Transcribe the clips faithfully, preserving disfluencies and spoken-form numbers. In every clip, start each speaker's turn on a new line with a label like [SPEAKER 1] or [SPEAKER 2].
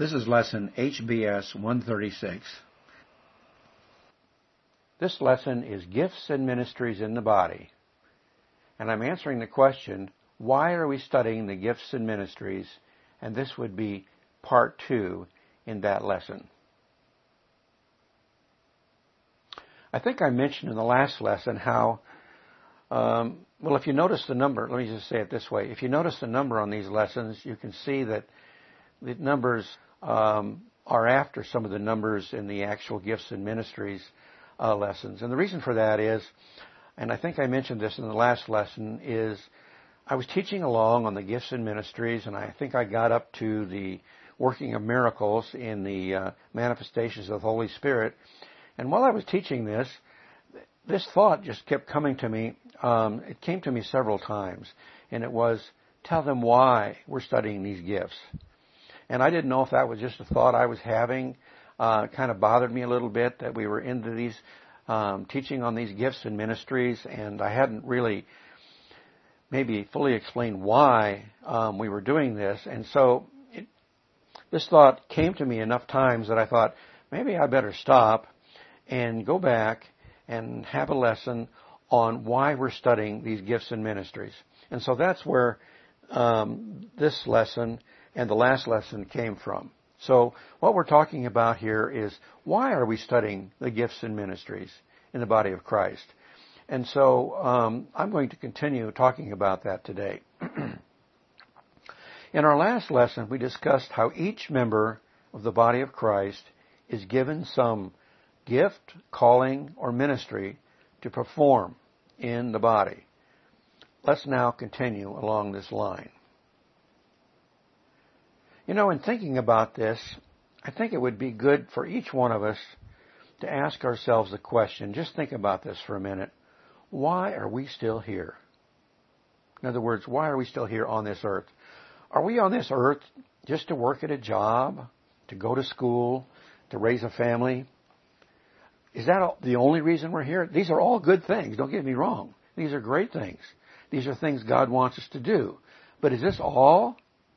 [SPEAKER 1] This is lesson H B S one thirty-six.
[SPEAKER 2] This lesson is Gifts and Ministries in the Body. And I'm answering the question, why are we studying the gifts and ministries? And this would be part two in that lesson. I think I mentioned in the last lesson how, um, well, if you notice the number, let me just say it this way. If you notice the number on these lessons, you can see that the numbers um, are after some of the numbers in the actual gifts and ministries uh, lessons. And the reason for that is, and I think I mentioned this in the last lesson, is I was teaching along on the gifts and ministries, and I think I got up to the working of miracles in the uh, manifestations of the Holy Spirit. And while I was teaching this, this thought just kept coming to me. Um, it came to me several times, and it was, tell them why we're studying these gifts. And I didn't know if that was just a thought I was having. Uh, it kind of bothered me a little bit that we were into these, um, teaching on these gifts and ministries, and I hadn't really maybe fully explained why um, we were doing this. And so it, this thought came to me enough times that I thought, maybe I better stop and go back and have a lesson on why we're studying these gifts and ministries. And so that's where um, this lesson and the last lesson came from. So what we're talking about here is, why are we studying the gifts and ministries in the body of Christ? And so um, I'm going to continue talking about that today. In our last lesson, we discussed how each member of the body of Christ is given some gift, calling, or ministry to perform in the body. Let's now continue along this line. You know, in thinking about this, I think it would be good for each one of us to ask ourselves the question, just think about this for a minute, why are we still here? In other words, why are we still here on this earth? Are we on this earth just to work at a job, to go to school, to raise a family? Is that the only reason we're here? These are all good things, don't get me wrong. These are great things. These are things God wants us to do. But is this all?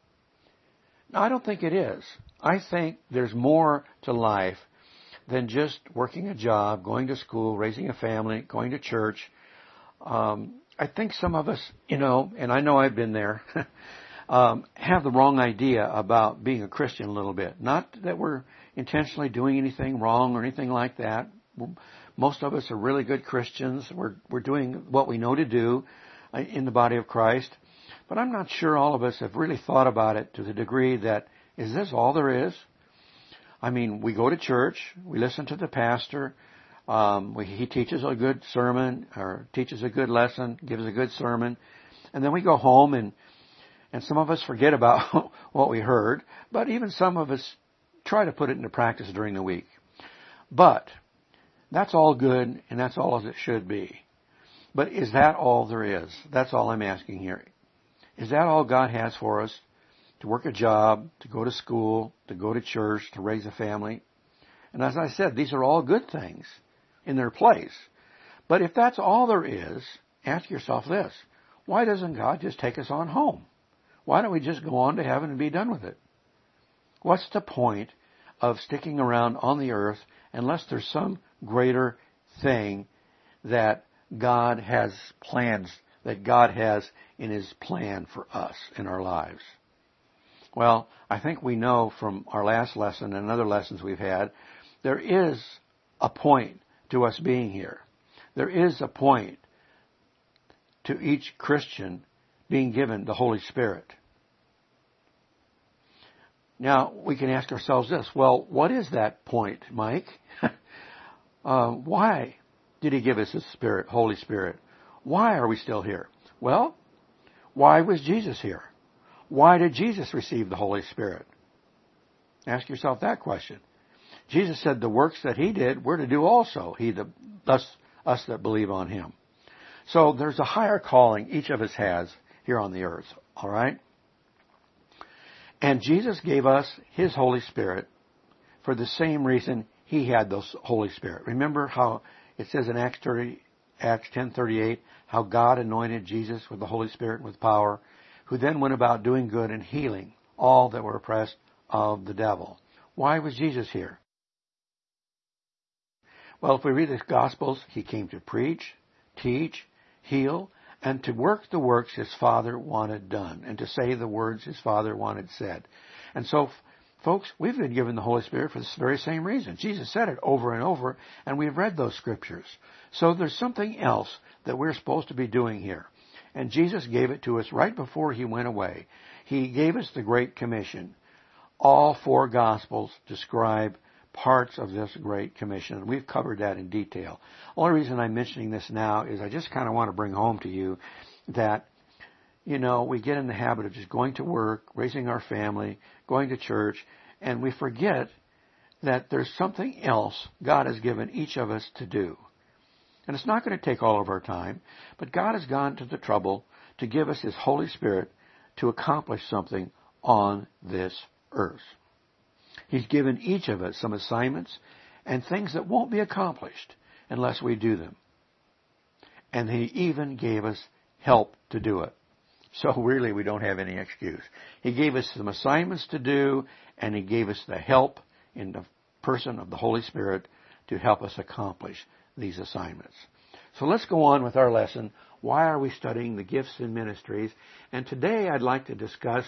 [SPEAKER 2] No, I don't think it is. I think there's more to life than just working a job, going to school, raising a family, going to church. Um, I think some of us, you know, and I know I've been there, um, have the wrong idea about being a Christian a little bit. Not that we're intentionally doing anything wrong or anything like that. Most of us are really good Christians. We're we're doing what we know to do in the body of Christ. But I'm not sure all of us have really thought about it to the degree that, is this all there is? I mean, we go to church, we listen to the pastor, um, we, he teaches a good sermon, or teaches a good lesson, gives a good sermon, and then we go home and and some of us forget about what we heard, but even some of us try to put it into practice during the week. But that's all good, and that's all as it should be. But is that all there is? That's all I'm asking here. Is that all God has for us? To work a job, to go to school, to go to church, to raise a family? And as I said, these are all good things in their place. But if that's all there is, ask yourself this. Why doesn't God just take us on home? Why don't we just go on to heaven and be done with it? What's the point of sticking around on the earth unless there's some greater thing that God has plans, that God has in His plan for us in our lives? Well, I think we know from our last lesson and other lessons we've had, there is a point to us being here. There is a point to each Christian being given the Holy Spirit. Now, we can ask ourselves this, well, what is that point, Mike? uh, why did He give us His Spirit, Holy Spirit? Why are we still here? Well, why was Jesus here? Why did Jesus receive the Holy Spirit? Ask yourself that question. Jesus said the works that He did, we're to do also, He, the, us, us that believe on Him. So there's a higher calling each of us has here on the earth, all right? And Jesus gave us His Holy Spirit for the same reason He had the Holy Spirit. Remember how it says in Acts thirty, Acts ten thirty-eight, how God anointed Jesus with the Holy Spirit and with power, who then went about doing good and healing all that were oppressed of the devil. Why was Jesus here? Well, if we read the Gospels, he came to preach, teach, heal, and to work the works his Father wanted done, and to say the words his Father wanted said. And so, folks, we've been given the Holy Spirit for this very same reason. Jesus said it over and over, and we've read those scriptures. So there's something else that we're supposed to be doing here. And Jesus gave it to us right before he went away. He gave us the Great Commission. All four Gospels describe parts of this Great Commission, and we've covered that in detail. The only reason I'm mentioning this now is I just kind of want to bring home to you that, you know, we get in the habit of just going to work, raising our family, going to church, and we forget that there's something else God has given each of us to do. And it's not going to take all of our time, but God has gone to the trouble to give us his Holy Spirit to accomplish something on this earth. He's given each of us some assignments and things that won't be accomplished unless we do them. And he even gave us help to do it. So really we don't have any excuse. He gave us some assignments to do, and he gave us the help in the person of the Holy Spirit to help us accomplish these assignments. So let's go on with our lesson. Why are we studying the gifts and ministries? And today I'd like to discuss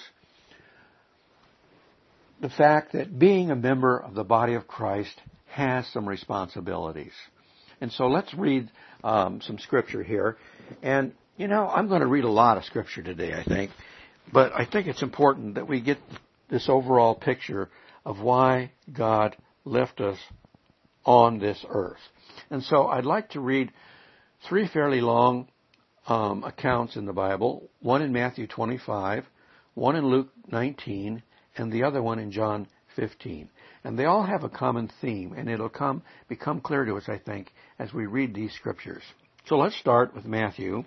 [SPEAKER 2] the fact that being a member of the body of Christ has some responsibilities. And so let's read um, some scripture here. And, you know, I'm going to read a lot of scripture today, I think. But I think it's important that we get this overall picture of why God left us on this earth. And so I'd like to read three fairly long um, accounts in the Bible. One in Matthew twenty-five, one in Luke nineteen, and the other one in John fifteen. And they all have a common theme, and it'll come become clear to us, I think, as we read these scriptures. So let's start with Matthew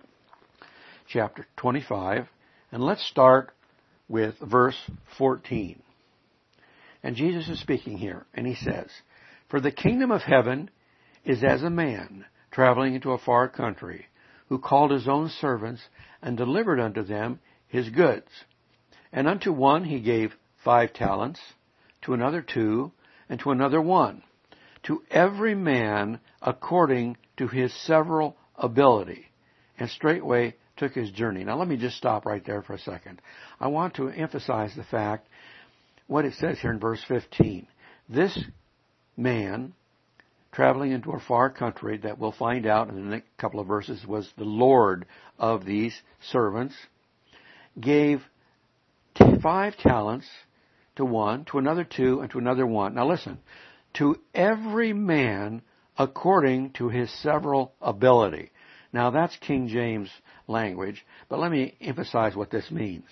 [SPEAKER 2] chapter twenty-five, and let's start with verse fourteen. And Jesus is speaking here, and he says, "For the kingdom of heaven is as a man traveling into a far country, who called his own servants and delivered unto them his goods. And unto one he gave five talents, to another two, and to another one, to every man according to his several ability. And straightway took his journey." Now let me just stop right there for a second. I want to emphasize the fact, what it says here in verse fifteen. This man, traveling into a far country, that we'll find out in the next couple of verses, was the Lord of these servants, gave five talents to one, to another two, and to another one. Now listen, to every man according to his several ability. Now that's King James language, but let me emphasize what this means.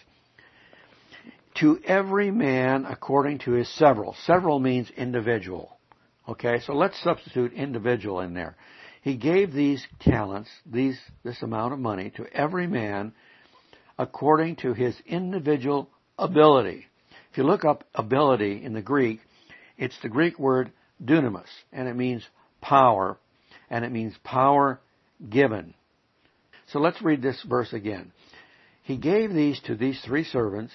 [SPEAKER 2] To every man according to his several. Several means individual. Okay, so let's substitute individual in there. He gave these talents, these this amount of money, to every man according to his individual ability. If you look up ability in the Greek, it's the Greek word dunamis, and it means power, and it means power given. So let's read this verse again. He gave these to these three servants,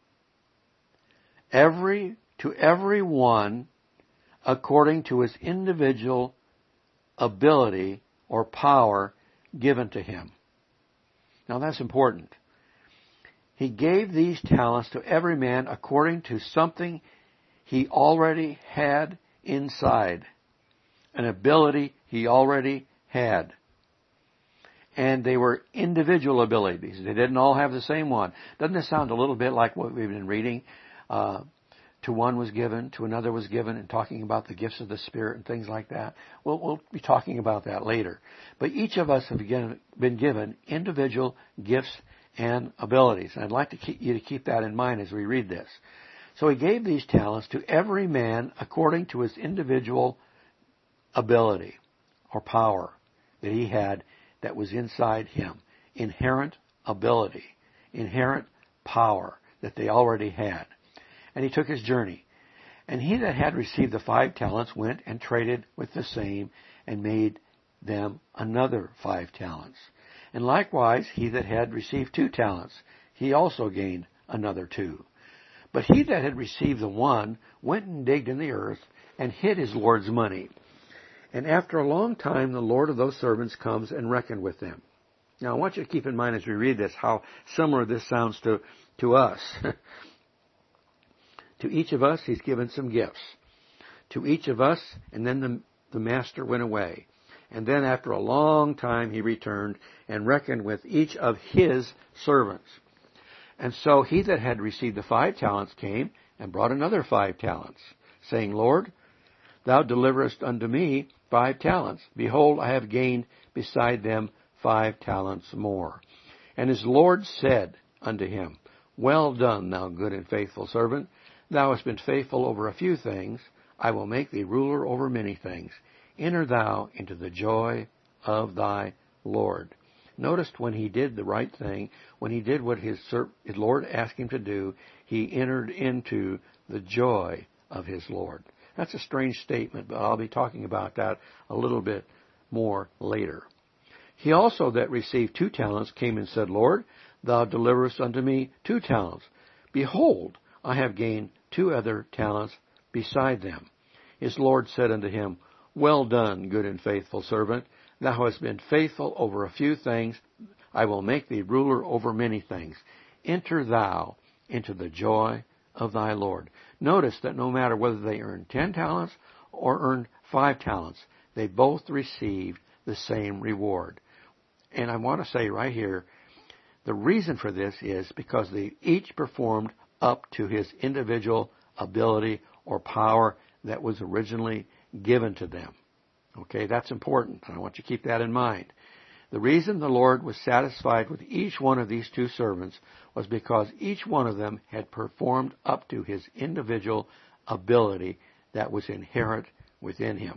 [SPEAKER 2] every to every one according to his individual ability or power given to him. Now that's important. He gave these talents to every man according to something he already had inside, an ability he already had. And they were individual abilities. They didn't all have the same one. Doesn't this sound a little bit like what we've been reading? Uh, to one was given, to another was given, and talking about the gifts of the Spirit and things like that. We'll, we'll be talking about that later. But each of us have been given individual gifts and abilities. And I'd like to keep you to keep that in mind as we read this. So he gave these talents to every man according to his individual ability or power that he had that was inside him. Inherent ability, inherent power that they already had. And he took his journey. And he that had received the five talents went and traded with the same and made them another five talents. And likewise, he that had received two talents, he also gained another two. But he that had received the one went and digged in the earth and hid his Lord's money. And after a long time, the Lord of those servants comes and reckoned with them. Now, I want you to keep in mind as we read this how similar this sounds to, to us. To each of us, he's given some gifts. To each of us, and then the, the master went away. And then after a long time, he returned and reckoned with each of his servants. And so he that had received the five talents came and brought another five talents, saying, Lord, thou deliverest unto me five talents. Behold, I have gained beside them five talents more. And his Lord said unto him, Well done, thou good and faithful servant. Thou hast been faithful over a few things. I will make thee ruler over many things. Enter thou into the joy of thy Lord. Notice when he did the right thing, when he did what his, his Lord asked him to do, he entered into the joy of his Lord. That's a strange statement, but I'll be talking about that a little bit more later. He also that received two talents came and said, Lord, thou deliverest unto me two talents. Behold, I have gained two other talents beside them. His Lord said unto him, Well done, good and faithful servant. Thou hast been faithful over a few things. I will make thee ruler over many things. Enter thou into the joy of thy Lord. Notice that no matter whether they earned ten talents or earned five talents, they both received the same reward. And I want to say right here, the reason for this is because they each performed up to his individual ability or power that was originally given to them. Okay, that's important, and I want you to keep that in mind. The reason the Lord was satisfied with each one of these two servants was because each one of them had performed up to his individual ability that was inherent within him.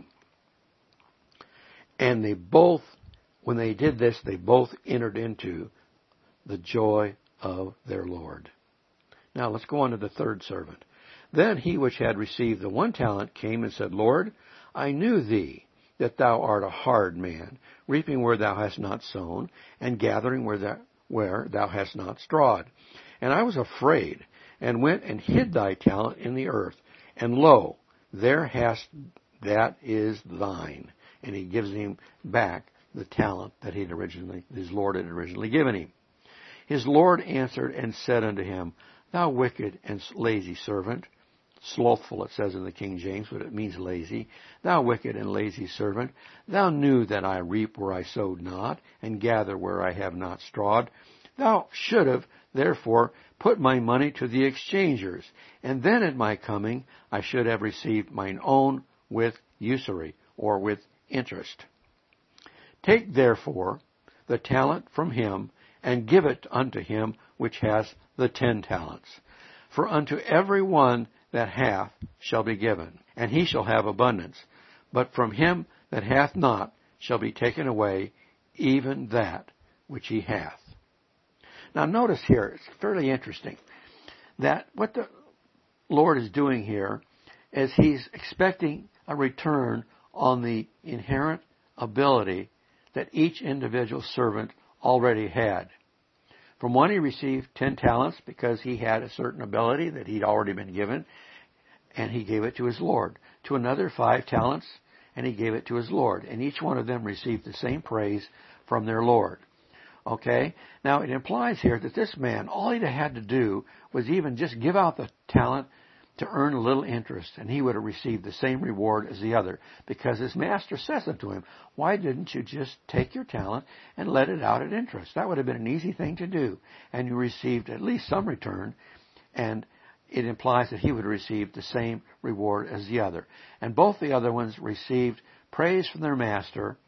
[SPEAKER 2] And they both, when they did this, they both entered into the joy of their Lord. Now let's go on to the third servant. Then he which had received the one talent came and said, Lord, I knew thee, that thou art a hard man, reaping where thou hast not sown, and gathering where thou, where thou hast not strawed. And I was afraid, and went and hid thy talent in the earth. And lo, there hast that is thine. And he gives him back the talent that he'd originally, his Lord had originally given him. His Lord answered and said unto him, Thou wicked and lazy servant, slothful it says in the King James, but it means lazy. Thou wicked and lazy servant, thou knew that I reap where I sowed not, and gather where I have not strawed. Thou should have, therefore, put my money to the exchangers, and then at my coming I should have received mine own with usury, or with interest. Take therefore the talent from him, and give it unto him which has the ten talents. For unto every one that hath shall be given, and he shall have abundance. But from him that hath not shall be taken away even that which he hath. Now notice here, it's fairly interesting, that what the Lord is doing here is he's expecting a return on the inherent ability that each individual servant already had. From one he received ten talents because he had a certain ability that he'd already been given, and he gave it to his Lord. To another five talents, and he gave it to his Lord. And each one of them received the same praise from their Lord. Okay? Now it implies here that this man, all he had to do was even just give out the talent to earn a little interest, and he would have received the same reward as the other, because his master says unto him, why didn't you just take your talent and let it out at interest? That would have been an easy thing to do, and you received at least some return, and it implies that he would have received the same reward as the other. And both the other ones received praise from their master,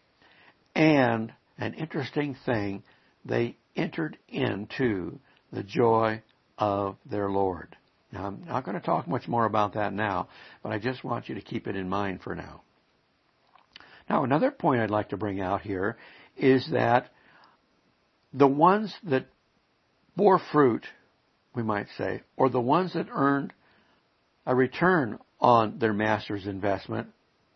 [SPEAKER 2] and an interesting thing, they entered into the joy of their Lord. Now, I'm not going to talk much more about that now, but I just want you to keep it in mind for now. Now, another point I'd like to bring out here is that the ones that bore fruit, we might say, or the ones that earned a return on their master's investment,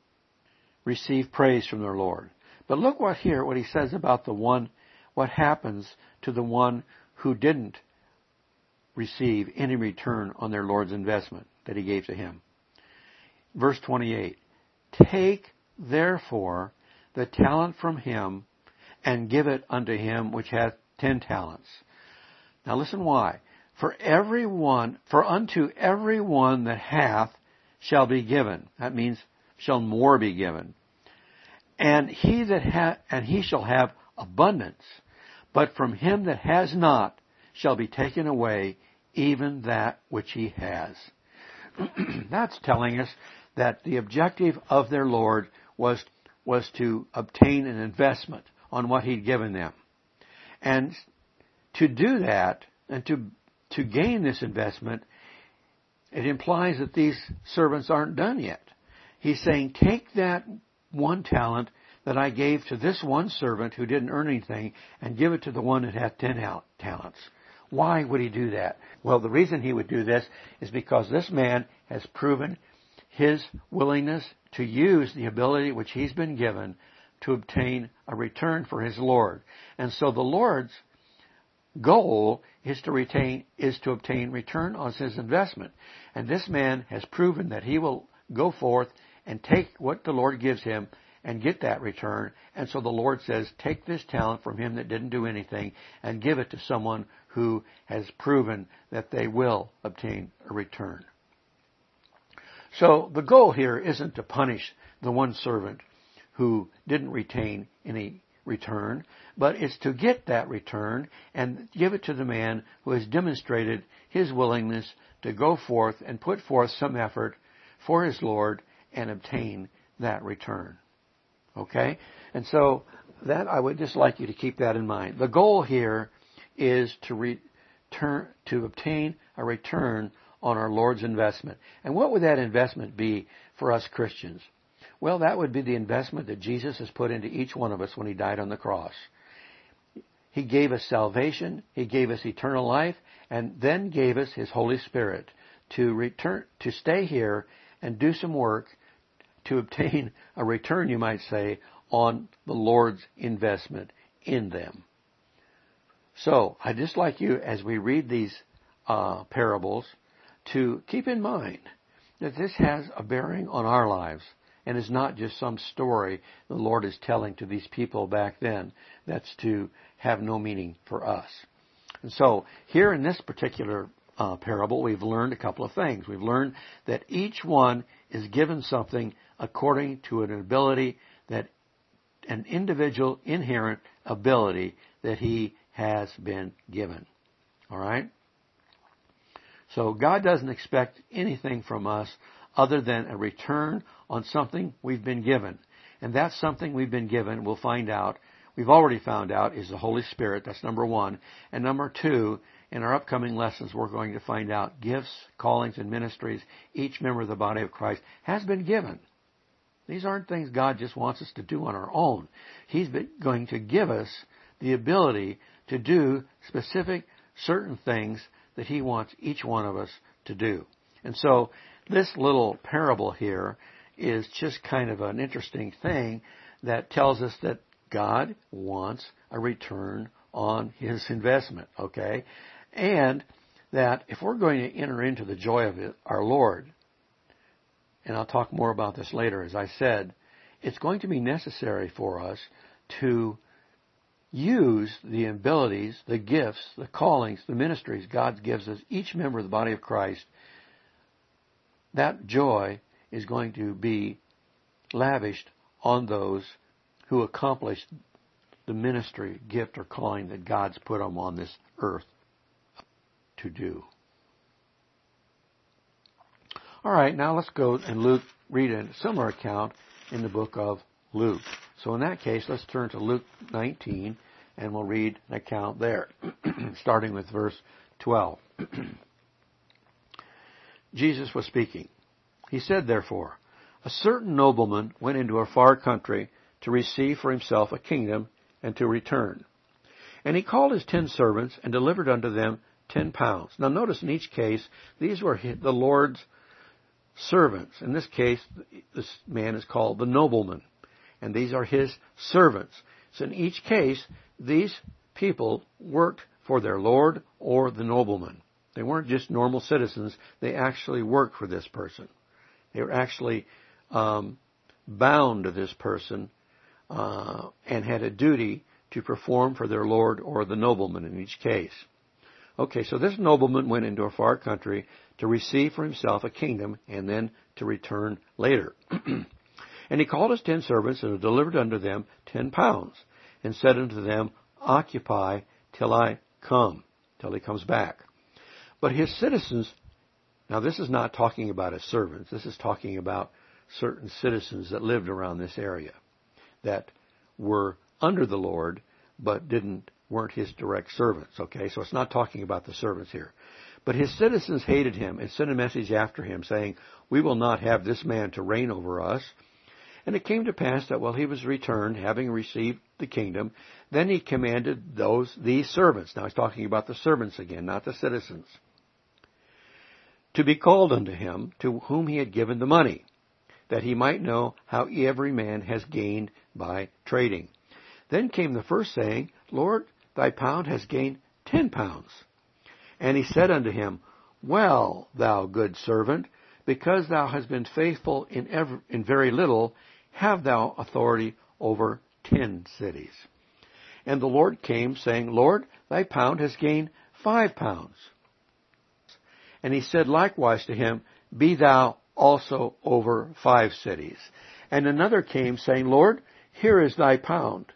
[SPEAKER 2] received praise from their Lord. But look what here, what he says about the one, what happens to the one who didn't receive any return on their Lord's investment that he gave to him. Verse twenty-eight, take therefore the talent from him and give it unto him which hath ten talents. Now listen why. For every one, for unto every one that hath shall be given. That means shall more be given. And he that ha- and he shall have abundance. But from him that has not shall be taken away even that which he has. That's telling us that the objective of their Lord was was to obtain an investment on what he'd given them. And to do that, and to to gain this investment, it implies that these servants aren't done yet. He's saying, take that one talent that I gave to this one servant who didn't earn anything and give it to the one that had ten talents. Why would he do that? Well, the reason he would do this is because this man has proven his willingness to use the ability which he's been given to obtain a return for his Lord. And so the Lord's goal is to retain, is to obtain return on his investment. And this man has proven that he will go forth and take what the Lord gives him and get that return. And so the Lord says, take this talent from him that didn't do anything and give it to someone who has proven that they will obtain a return. So the goal here isn't to punish the one servant who didn't retain any return, but it's to get that return and give it to the man who has demonstrated his willingness to go forth and put forth some effort for his Lord and obtain that return. Okay? And so that I would just like you to keep that in mind. The goal here is to return, to obtain a return on our Lord's investment. And what would that investment be for us Christians? Well, that would be the investment that Jesus has put into each one of us when he died on the cross. He gave us salvation, he gave us eternal life, and then gave us his Holy Spirit to return, to stay here and do some work to obtain a return, you might say, on the Lord's investment in them. So, I'd just like you, as we read these uh, parables, to keep in mind that this has a bearing on our lives and is not just some story the Lord is telling to these people back then that's to have no meaning for us. And so, here in this particular uh, parable, we've learned a couple of things. We've learned that each one is given something according to an ability that, an individual inherent ability that he has been given. All right? So God doesn't expect anything from us other than a return on something we've been given. And that something we've been given, we'll find out, we've already found out, is the Holy Spirit. That's number one. And number two, in our upcoming lessons, we're going to find out gifts, callings, and ministries each member of the body of Christ has been given. These aren't things God just wants us to do on our own. He's been going to give us the ability to do specific, certain things that he wants each one of us to do. And so this little parable here is just kind of an interesting thing that tells us that God wants a return on his investment, okay? And that if we're going to enter into the joy of it, our Lord, and I'll talk more about this later, as I said, it's going to be necessary for us to use the abilities, the gifts, the callings, the ministries God gives us, each member of the body of Christ. That joy is going to be lavished on those who accomplish the ministry, gift, or calling that God's put them on this earth to do. All right, now let's go and Luke read a similar account in the book of Luke. So in that case, let's turn to Luke nineteen, and we'll read an account there, starting with verse twelve. Jesus was speaking. He said, therefore, a certain nobleman went into a far country to receive for himself a kingdom and to return. And he called his ten servants and delivered unto them ten pounds. Now notice in each case, these were the Lord's servants. In this case, this man is called the nobleman. And these are his servants. So in each case, these people worked for their Lord or the nobleman. They weren't just normal citizens. They actually worked for this person. They were actually um, bound to this person uh, and had a duty to perform for their lord or the nobleman in each case. Okay, so this nobleman went into a far country to receive for himself a kingdom and then to return later. And he called his ten servants and delivered unto them ten pounds and said unto them, Occupy till I come, till he comes back. But his citizens, now this is not talking about his servants, this is talking about certain citizens that lived around this area that were under the Lord but didn't weren't his direct servants. Okay, so it's not talking about the servants here. But his citizens hated him and sent a message after him, saying, We will not have this man to reign over us. And it came to pass that while he was returned, having received the kingdom, then he commanded those these servants. Now he's talking about the servants again, not the citizens. To be called unto him, to whom he had given the money, that he might know how every man has gained by trading. Then came the first, saying, Lord, thy pound has gained ten pounds. And he said unto him, Well, thou good servant, because thou hast been faithful in, every, in very little, have thou authority over ten cities. And the Lord came, saying, Lord, thy pound has gained five pounds. And he said likewise to him, Be thou also over five cities. And another came, saying, Lord, here is thy pound,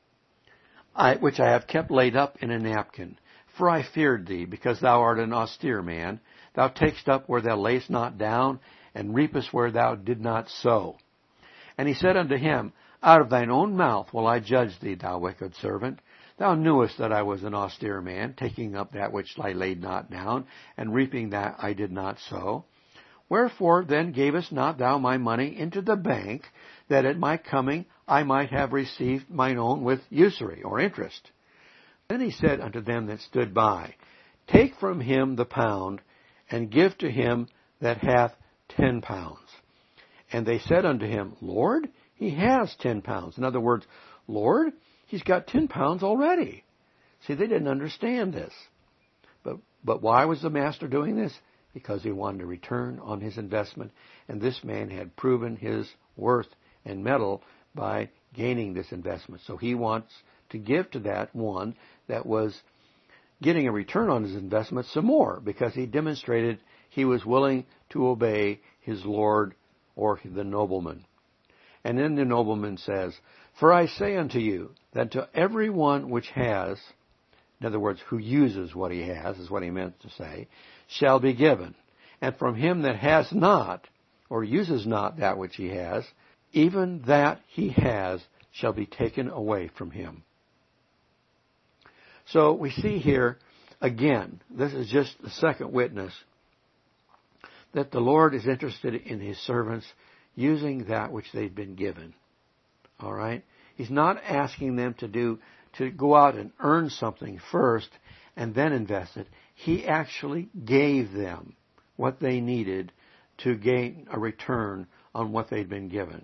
[SPEAKER 2] I, which I have kept laid up in a napkin. For I feared thee, because thou art an austere man. Thou takest up where thou layest not down, and reapest where thou did not sow. And he said unto him, Out of thine own mouth will I judge thee, thou wicked servant. Thou knewest that I was an austere man, taking up that which I laid not down, and reaping that I did not sow. Wherefore then gavest not thou my money into the bank, that at my coming I might have received mine own with usury, or interest? Then he said unto them that stood by, Take from him the pound, and give to him that hath ten pounds. And they said unto him, Lord, he has ten pounds. In other words, Lord, he's got ten pounds already. See, they didn't understand this. But, but why was the master doing this? Because he wanted to return on his investment. And this man had proven his worth and mettle by gaining this investment. So he wants to give to that one that was getting a return on his investment some more, because he demonstrated he was willing to obey his lord or the nobleman. And then the nobleman says, For I say unto you, that to every one which has, in other words, who uses what he has, is what he meant to say, shall be given. And from him that has not, or uses not that which he has, even that he has shall be taken away from him. So we see here, again, this is just the second witness, that the Lord is interested in his servants using that which they've been given. All right? He's not asking them to do, to go out and earn something first and then invest it. He actually gave them what they needed to gain a return on what they'd been given.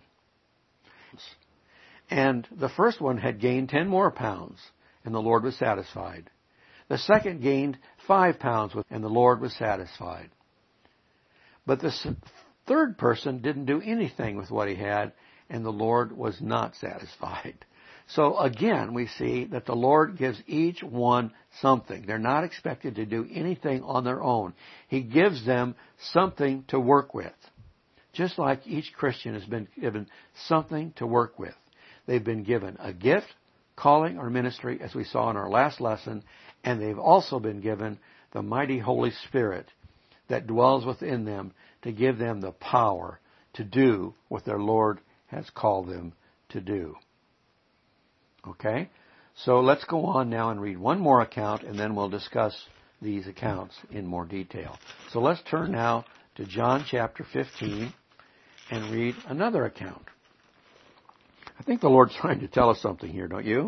[SPEAKER 2] And the first one had gained ten more pounds, and the Lord was satisfied. The second gained five pounds, and the Lord was satisfied. But the third person didn't do anything with what he had, and the Lord was not satisfied. So again, we see that the Lord gives each one something. They're not expected to do anything on their own. He gives them something to work with. Just like each Christian has been given something to work with. They've been given a gift, calling, or ministry, as we saw in our last lesson, and they've also been given the mighty Holy Spirit that dwells within them to give them the power to do what their Lord has called them to do. Okay? So let's go on now and read one more account, and then we'll discuss these accounts in more detail. So let's turn now to John chapter fifteen and read another account. I think the Lord's trying to tell us something here, don't you?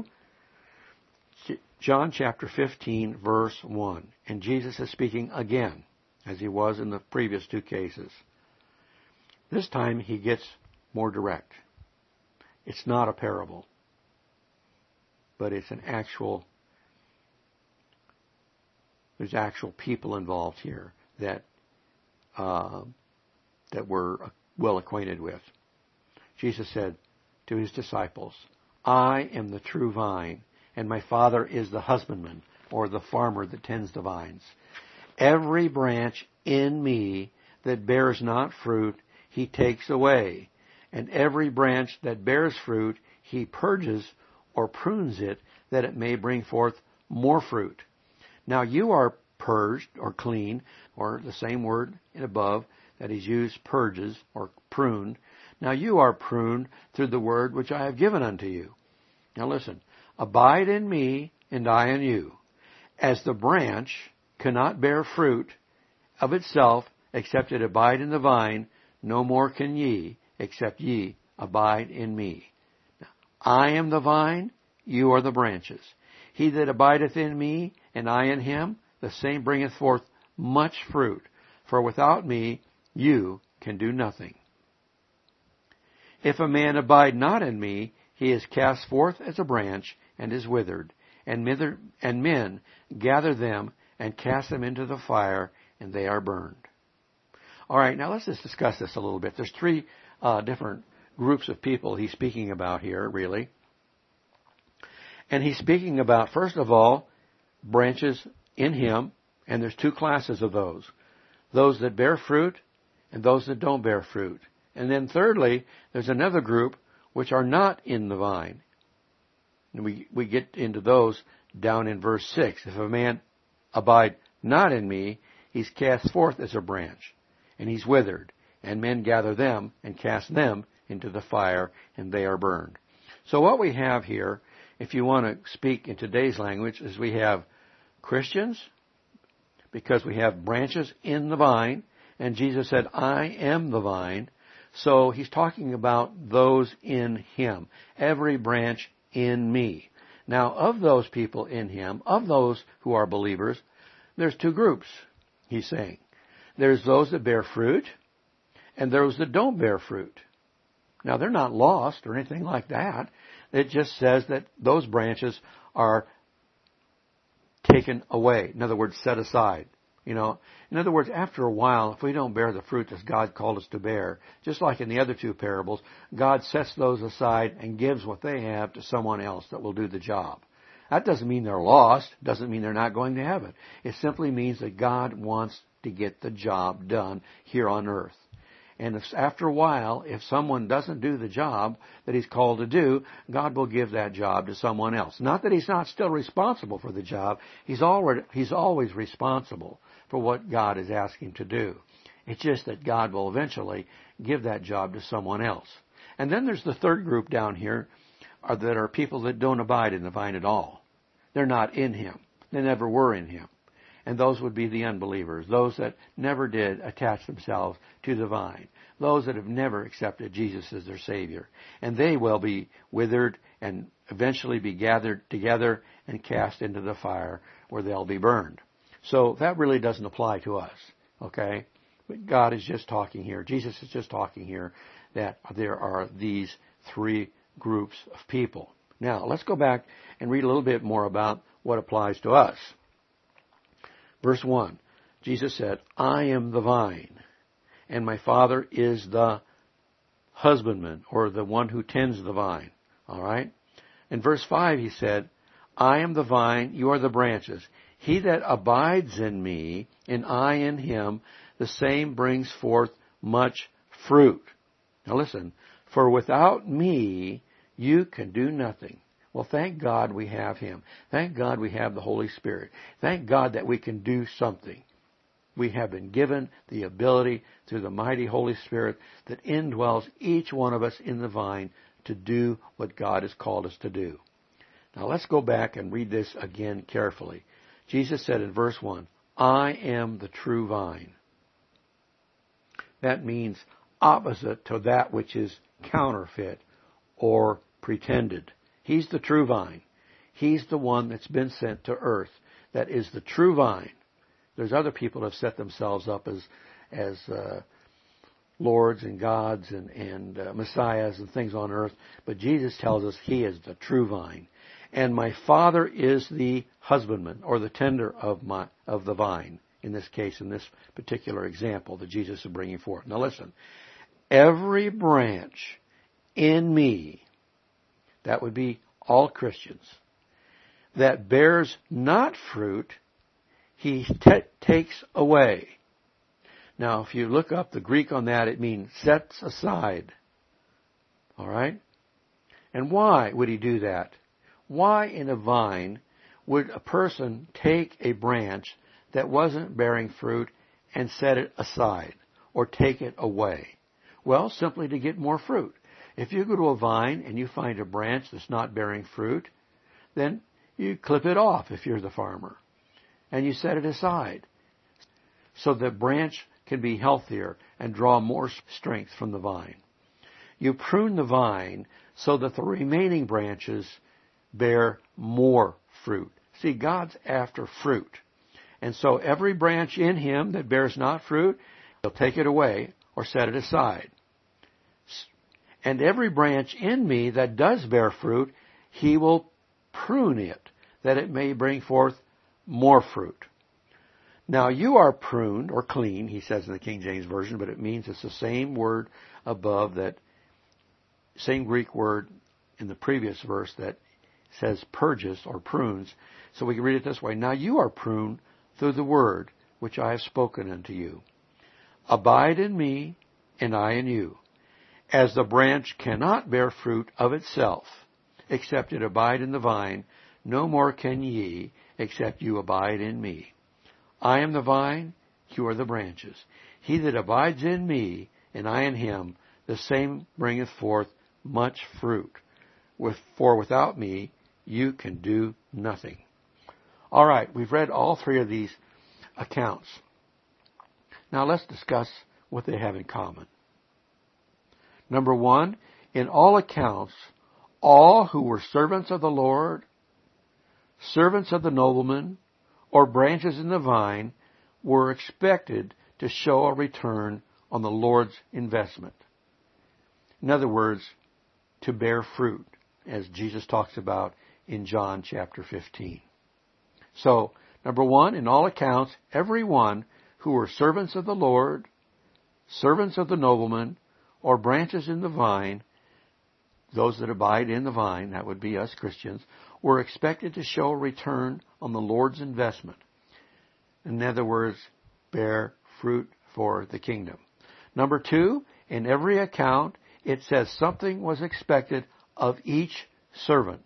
[SPEAKER 2] John chapter fifteen, verse one. And Jesus is speaking again, as he was in the previous two cases. This time he gets more direct. It's not a parable, but it's an actual There's actual people involved here that uh, that we're well acquainted with. Jesus said to his disciples, I am the true vine, and my Father is the husbandman, or the farmer that tends the vines. Every branch in me that bears not fruit, he takes away. And every branch that bears fruit, he purges or prunes it, that it may bring forth more fruit. Now you are purged or clean, or the same word above that is used, purges or pruned. Now you are pruned through the word which I have given unto you. Now listen, abide in me and I in you. As the branch cannot bear fruit of itself except it abide in the vine, no more can ye except ye abide in me. Now, I am the vine, you are the branches. He that abideth in me and I in him, the same bringeth forth much fruit. For without me you can do nothing. If a man abide not in me, he is cast forth as a branch and is withered, and, mither, and men gather them and cast them into the fire, and they are burned. All right, now let's just discuss this a little bit. There's three uh, different groups of people he's speaking about here, really. And he's speaking about, first of all, branches in him, and there's two classes of those. Those that bear fruit and those that don't bear fruit. And then thirdly, there's another group which are not in the vine. And we, we get into those down in verse six. If a man abide not in me, he's cast forth as a branch, and he's withered, and men gather them and cast them into the fire, and they are burned. So what we have here, if you want to speak in today's language, is we have Christians, because we have branches in the vine, and Jesus said, I am the vine. So he's talking about those in him, every branch in me. Now, of those people in him, of those who are believers, there's two groups, he's saying. There's those that bear fruit, and those that don't bear fruit. Now, they're not lost or anything like that. It just says that those branches are taken away. In other words, set aside. You know, in other words, after a while, if we don't bear the fruit that God called us to bear, just like in the other two parables, God sets those aside and gives what they have to someone else that will do the job. That doesn't mean they're lost. Doesn't mean they're not going to heaven. It simply means that God wants to get the job done here on earth. And if after a while, if someone doesn't do the job that he's called to do, God will give that job to someone else. Not that he's not still responsible for the job. He's already, he's always responsible for what God is asking to do. It's just that God will eventually give that job to someone else. And then there's the third group down here are that are people that don't abide in the vine at all. They're not in him. They never were in him. And those would be the unbelievers, those that never did attach themselves to the vine, those that have never accepted Jesus as their Savior. And they will be withered and eventually be gathered together and cast into the fire where they'll be burned. So that really doesn't apply to us, okay? But God is just talking here. Jesus is just talking here that there are these three groups of people. Now, let's go back and read a little bit more about what applies to us. Verse one, Jesus said, I am the vine, and my Father is the husbandman, or the one who tends the vine. All right? In verse five, he said, I am the vine, you are the branches. He that abides in me, and I in him, the same brings forth much fruit. Now listen, for without me, you can do nothing. Well, thank God we have him. Thank God we have the Holy Spirit. Thank God that we can do something. We have been given the ability through the mighty Holy Spirit that indwells each one of us in the vine to do what God has called us to do. Now let's go back and read this again carefully. Jesus said in verse one, I am the true vine. That means opposite to that which is counterfeit or pretended. He's the true vine. He's the one that's been sent to earth. That is the true vine. There's other people that have set themselves up as as uh, lords and gods and, and uh, messiahs and things on earth. But Jesus tells us he is the true vine. and my Father is the husbandman, or the tender of my of the vine. In this case, in this particular example that Jesus is bringing forth. Now listen, every branch in me, that would be all Christians, that bears not fruit, he t- takes away. Now, if you look up the Greek on that, it means sets aside. All right? And why would he do that? Why in a vine would a person take a branch that wasn't bearing fruit and set it aside or take it away? Well, simply to get more fruit. If you go to a vine and you find a branch that's not bearing fruit, then you clip it off if you're the farmer, and you set it aside so the branch can be healthier and draw more strength from the vine. You prune the vine so that the remaining branches bear more fruit. See, God's after fruit. And so every branch in him that bears not fruit, he'll take it away or set it aside. And every branch in me that does bear fruit, he will prune it, that it may bring forth more fruit. Now you are pruned, or clean, he says in the King James Version, but it means it's the same word above, that same Greek word in the previous verse that says purges or prunes. So we can read it this way. Now you are pruned through the word which I have spoken unto you. Abide in me, and I in you. As the branch cannot bear fruit of itself, except it abide in the vine, no more can ye, except you abide in me. I am the vine, you are the branches. He that abides in me, and I in him, the same bringeth forth much fruit. With, for without me, you can do nothing. All right, we've read all three of these accounts. Now let's discuss what they have in common. Number one, in all accounts, all who were servants of the Lord, servants of the nobleman, or branches in the vine, were expected to show a return on the Lord's investment. In other words, to bear fruit, as Jesus talks about in John chapter fifteen. So, number one, in all accounts, everyone who were servants of the Lord, servants of the nobleman, or branches in the vine, those that abide in the vine, that would be us Christians, were expected to show a return on the Lord's investment. In other words, bear fruit for the kingdom. Number two, in every account, it says something was expected of each servant.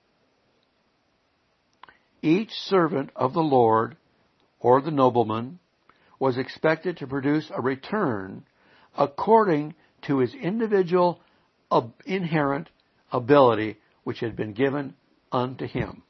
[SPEAKER 2] Each servant of the Lord or the nobleman was expected to produce a return according to his individual inherent ability which had been given unto him.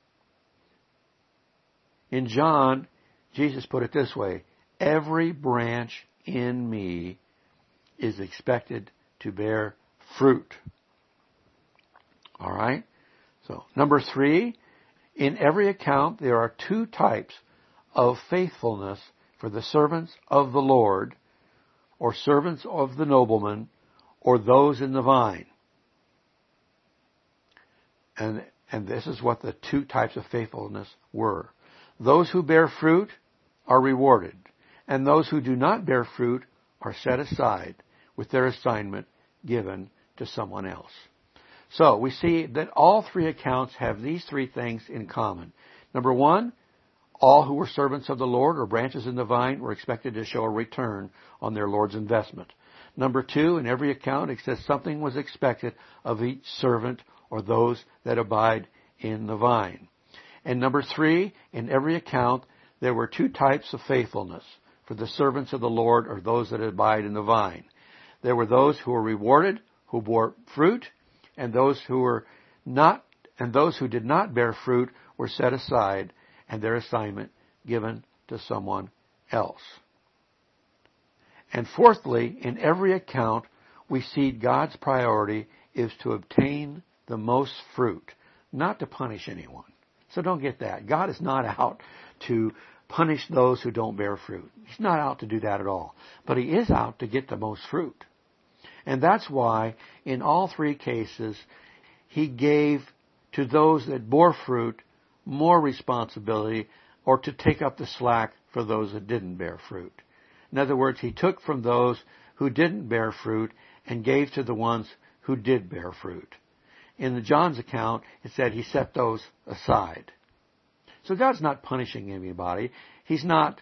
[SPEAKER 2] In John, Jesus put it this way, every branch in me is expected to bear fruit. All right? So, number three, in every account there are two types of faithfulness for the servants of the Lord, or servants of the nobleman, or those in the vine. And, and this is what the two types of faithfulness were. Those who bear fruit are rewarded, and those who do not bear fruit are set aside with their assignment given to someone else. So we see that all three accounts have these three things in common. Number one, all who were servants of the Lord or branches in the vine were expected to show a return on their Lord's investment. Number two, in every account it says something was expected of each servant or those that abide in the vine. And number three, in every account there were two types of faithfulness for the servants of the Lord or those that abide in the vine. There were those who were rewarded, who bore fruit, and those who were not, and those who did not bear fruit were set aside and their assignment given to someone else. And fourthly, in every account, we see God's priority is to obtain the most fruit, not to punish anyone. So don't get that. God is not out to punish those who don't bear fruit. He's not out to do that at all. But He is out to get the most fruit. And that's why in all three cases, He gave to those that bore fruit more responsibility, or to take up the slack for those that didn't bear fruit. In other words, he took from those who didn't bear fruit and gave to the ones who did bear fruit. In the John's account, it said he set those aside. So God's not punishing anybody. He's not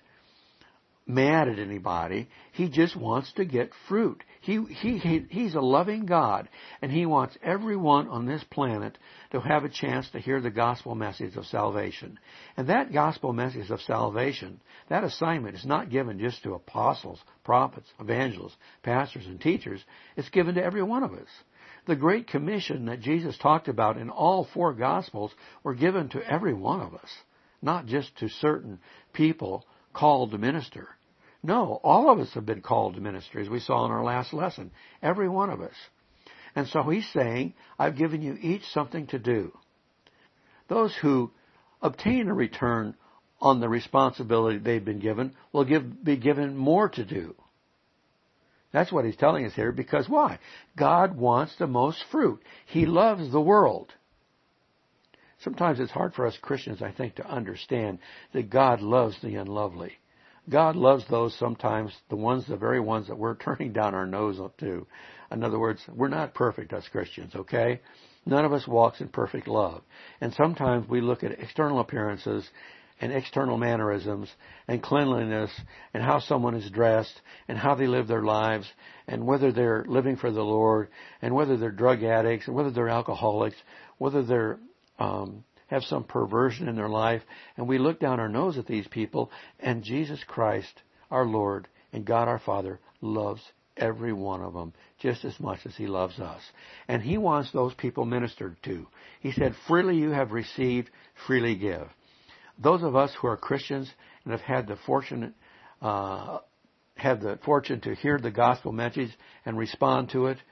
[SPEAKER 2] mad at anybody. He just wants to get fruit. He, he, he, he's a loving God, and He wants everyone on this planet to have a chance to hear the gospel message of salvation. And that gospel message of salvation, that assignment is not given just to apostles, prophets, evangelists, pastors, and teachers. It's given to every one of us. The Great Commission that Jesus talked about in all four Gospels were given to every one of us, not just to certain people called to minister. No, all of us have been called to ministry, as we saw in our last lesson. Every one of us. And so He's saying, I've given you each something to do. Those who obtain a return on the responsibility they've been given will give, be given more to do. That's what He's telling us here, because why? God wants the most fruit. He loves the world. Sometimes it's hard for us Christians, I think, to understand that God loves the unlovely. God loves those sometimes, the ones, the very ones that we're turning down our nose up to. In other words, we're not perfect as Christians, okay? None of us walks in perfect love. And sometimes we look at external appearances and external mannerisms and cleanliness and how someone is dressed and how they live their lives and whether they're living for the Lord and whether they're drug addicts and whether they're alcoholics, whether they're um, have some perversion in their life. And we look down our nose at these people, and Jesus Christ, our Lord, and God our Father loves every one of them just as much as He loves us. And He wants those people ministered to. He said, freely you have received, freely give. Those of us who are Christians and have had the fortunate, uh, have the fortune to hear the gospel message and respond to it,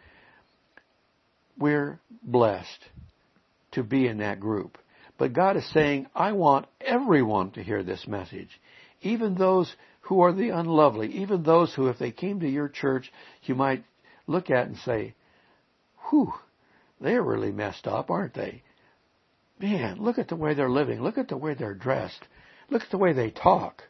[SPEAKER 2] we're blessed to be in that group. But God is saying, I want everyone to hear this message. Even those who are the unlovely. Even those who, if they came to your church, you might look at and say, whew, they're really messed up, aren't they? Man, look at the way they're living. Look at the way they're dressed. Look at the way they talk.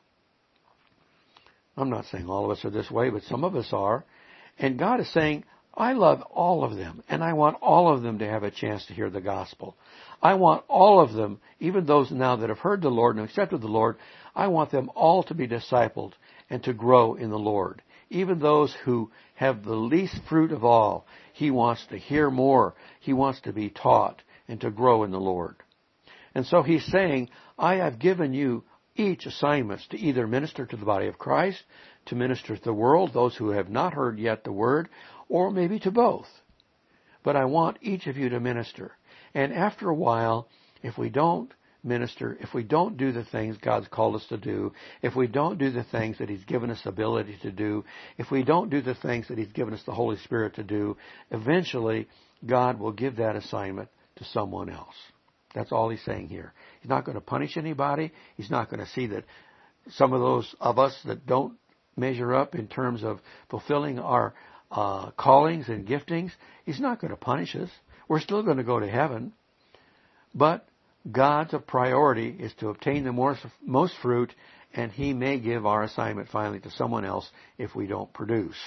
[SPEAKER 2] I'm not saying all of us are this way, but some of us are. And God is saying, I love all of them, and I want all of them to have a chance to hear the gospel. I want all of them, even those now that have heard the Lord and accepted the Lord, I want them all to be discipled and to grow in the Lord. Even those who have the least fruit of all, He wants to hear more. He wants to be taught and to grow in the Lord. And so He's saying, I have given you each assignments to either minister to the body of Christ, to minister to the world, those who have not heard yet the word, or maybe to both. But I want each of you to minister. And after a while, if we don't minister, if we don't do the things God's called us to do, if we don't do the things that He's given us ability to do, if we don't do the things that He's given us the Holy Spirit to do, eventually God will give that assignment to someone else. That's all He's saying here. He's not going to punish anybody. He's not going to see that some of those of us that don't measure up in terms of fulfilling our uh, callings and giftings, He's not going to punish us. We're still going to go to heaven. But God's priority is to obtain the most, most fruit, and He may give our assignment finally to someone else if we don't produce.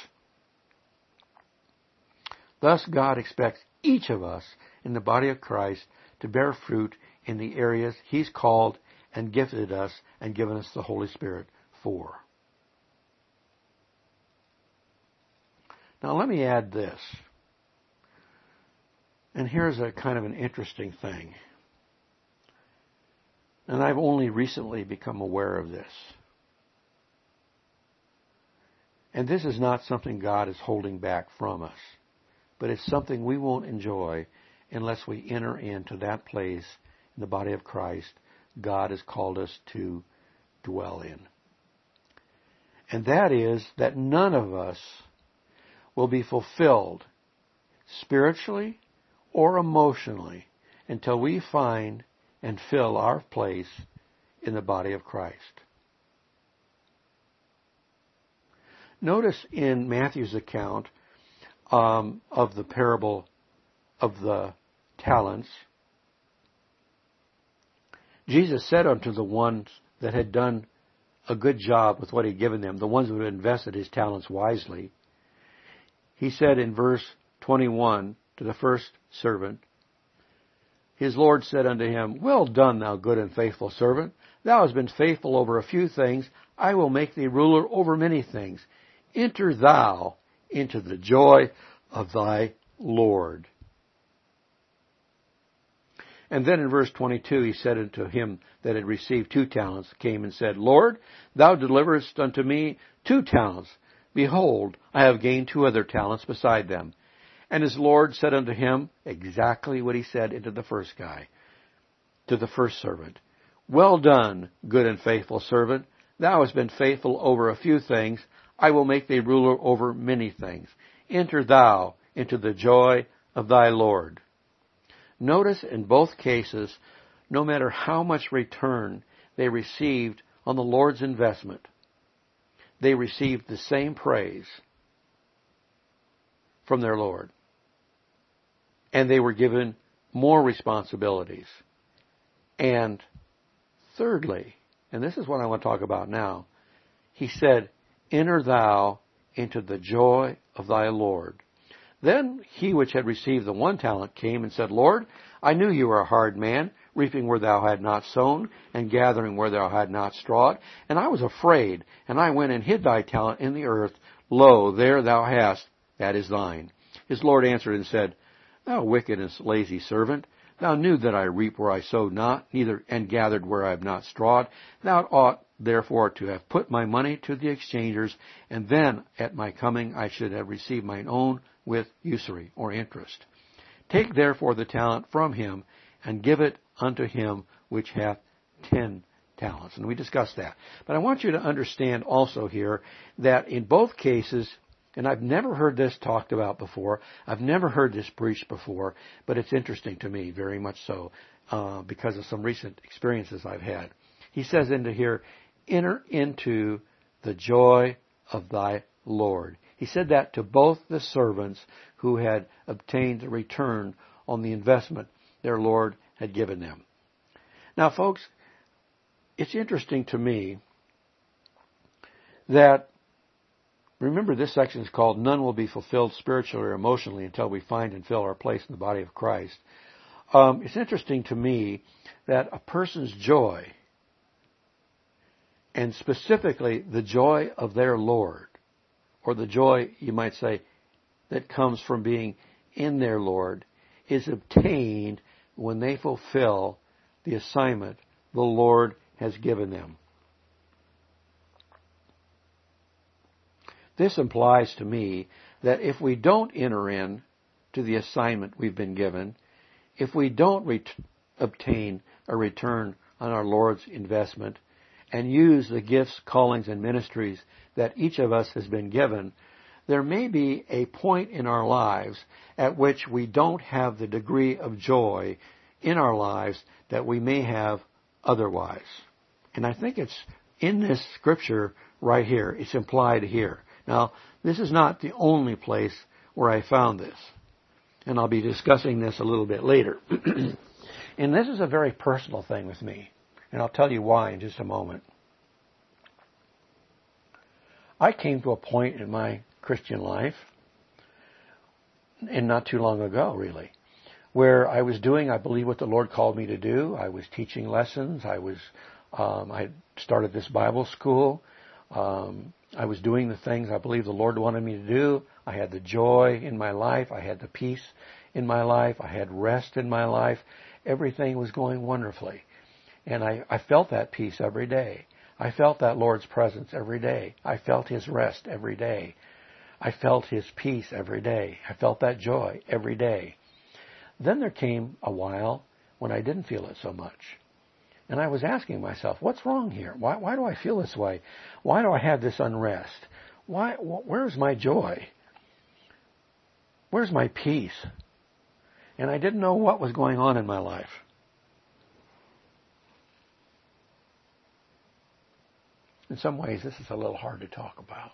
[SPEAKER 2] Thus, God expects each of us in the body of Christ to bear fruit in the areas He's called and gifted us and given us the Holy Spirit for. Now let me add this. And here's a kind of an interesting thing. And I've only recently become aware of this. And this is not something God is holding back from us, but it's something we won't enjoy unless we enter into that place in the body of Christ God has called us to dwell in. And that is that none of us will be fulfilled spiritually or emotionally until we find and fill our place in the body of Christ. Notice in Matthew's account um, of the parable of the talents, Jesus said unto the ones that had done a good job with what he'd given them, the ones who had invested his talents wisely, he said in verse twenty-one to the first servant, his Lord said unto him, Well done, thou good and faithful servant. Thou hast been faithful over a few things. I will make thee ruler over many things. Enter thou into the joy of thy Lord. And then in verse twenty-two, he said unto him that had received two talents, came and said, Lord, thou deliverest unto me two talents. Behold, I have gained two other talents beside them. And his Lord said unto him exactly what he said unto the first guy, to the first servant. Well done, good and faithful servant. Thou hast been faithful over a few things. I will make thee ruler over many things. Enter thou into the joy of thy Lord. Notice in both cases, no matter how much return they received on the Lord's investment, they received the same praise from their Lord. And they were given more responsibilities. And thirdly, and this is what I want to talk about now, he said, Enter thou into the joy of thy Lord. Then he which had received the one talent came and said, Lord, I knew you were a hard man, reaping where thou had not sown, and gathering where thou had not strawed. And I was afraid, and I went and hid thy talent in the earth. Lo, there thou hast, that is thine. His Lord answered and said, Thou wicked and lazy servant, thou knew that I reap where I sowed not, neither and gathered where I have not strawed. Thou ought therefore to have put my money to the exchangers, and then at my coming I should have received mine own with usury or interest. Take therefore the talent from him, and give it unto him which hath ten talents. And we discussed that. But I want you to understand also here that in both cases, and I've never heard this talked about before, I've never heard this preached before, but it's interesting to me, very much so, uh, because of some recent experiences I've had. He says into here, enter into the joy of thy Lord. He said that to both the servants who had obtained a return on the investment their Lord had given them. Now, folks, it's interesting to me that, remember, this section is called None Will Be Fulfilled Spiritually or Emotionally Until We Find and Fill Our Place in the Body of Christ. Um, it's interesting to me that a person's joy, and specifically the joy of their Lord, or the joy, you might say, that comes from being in their Lord, is obtained when they fulfill the assignment the Lord has given them. This implies to me that if we don't enter in to the assignment we've been given, if we don't ret- obtain a return on our Lord's investment and use the gifts, callings, and ministries that each of us has been given, there may be a point in our lives at which we don't have the degree of joy in our lives that we may have otherwise. And I think it's in this scripture right here. It's implied here. Now, this is not the only place where I found this. And I'll be discussing this a little bit later. And this is a very personal thing with me. And I'll tell you why in just a moment. I came to a point in my Christian life, and not too long ago, really, where I was doing, I believe, what the Lord called me to do. I was teaching lessons. I was, um, I started this Bible school. Um, I was doing the things I believe the Lord wanted me to do. I had the joy in my life. I had the peace in my life. I had rest in my life. Everything was going wonderfully. And I, I felt that peace every day. I felt that Lord's presence every day. I felt His rest every day. I felt His peace every day. I felt that joy every day. Then there came a while when I didn't feel it so much. And I was asking myself, what's wrong here? Why, why do I feel this way? Why do I have this unrest? Why? Where's my joy? Where's my peace? And I didn't know what was going on in my life. In some ways, this is a little hard to talk about.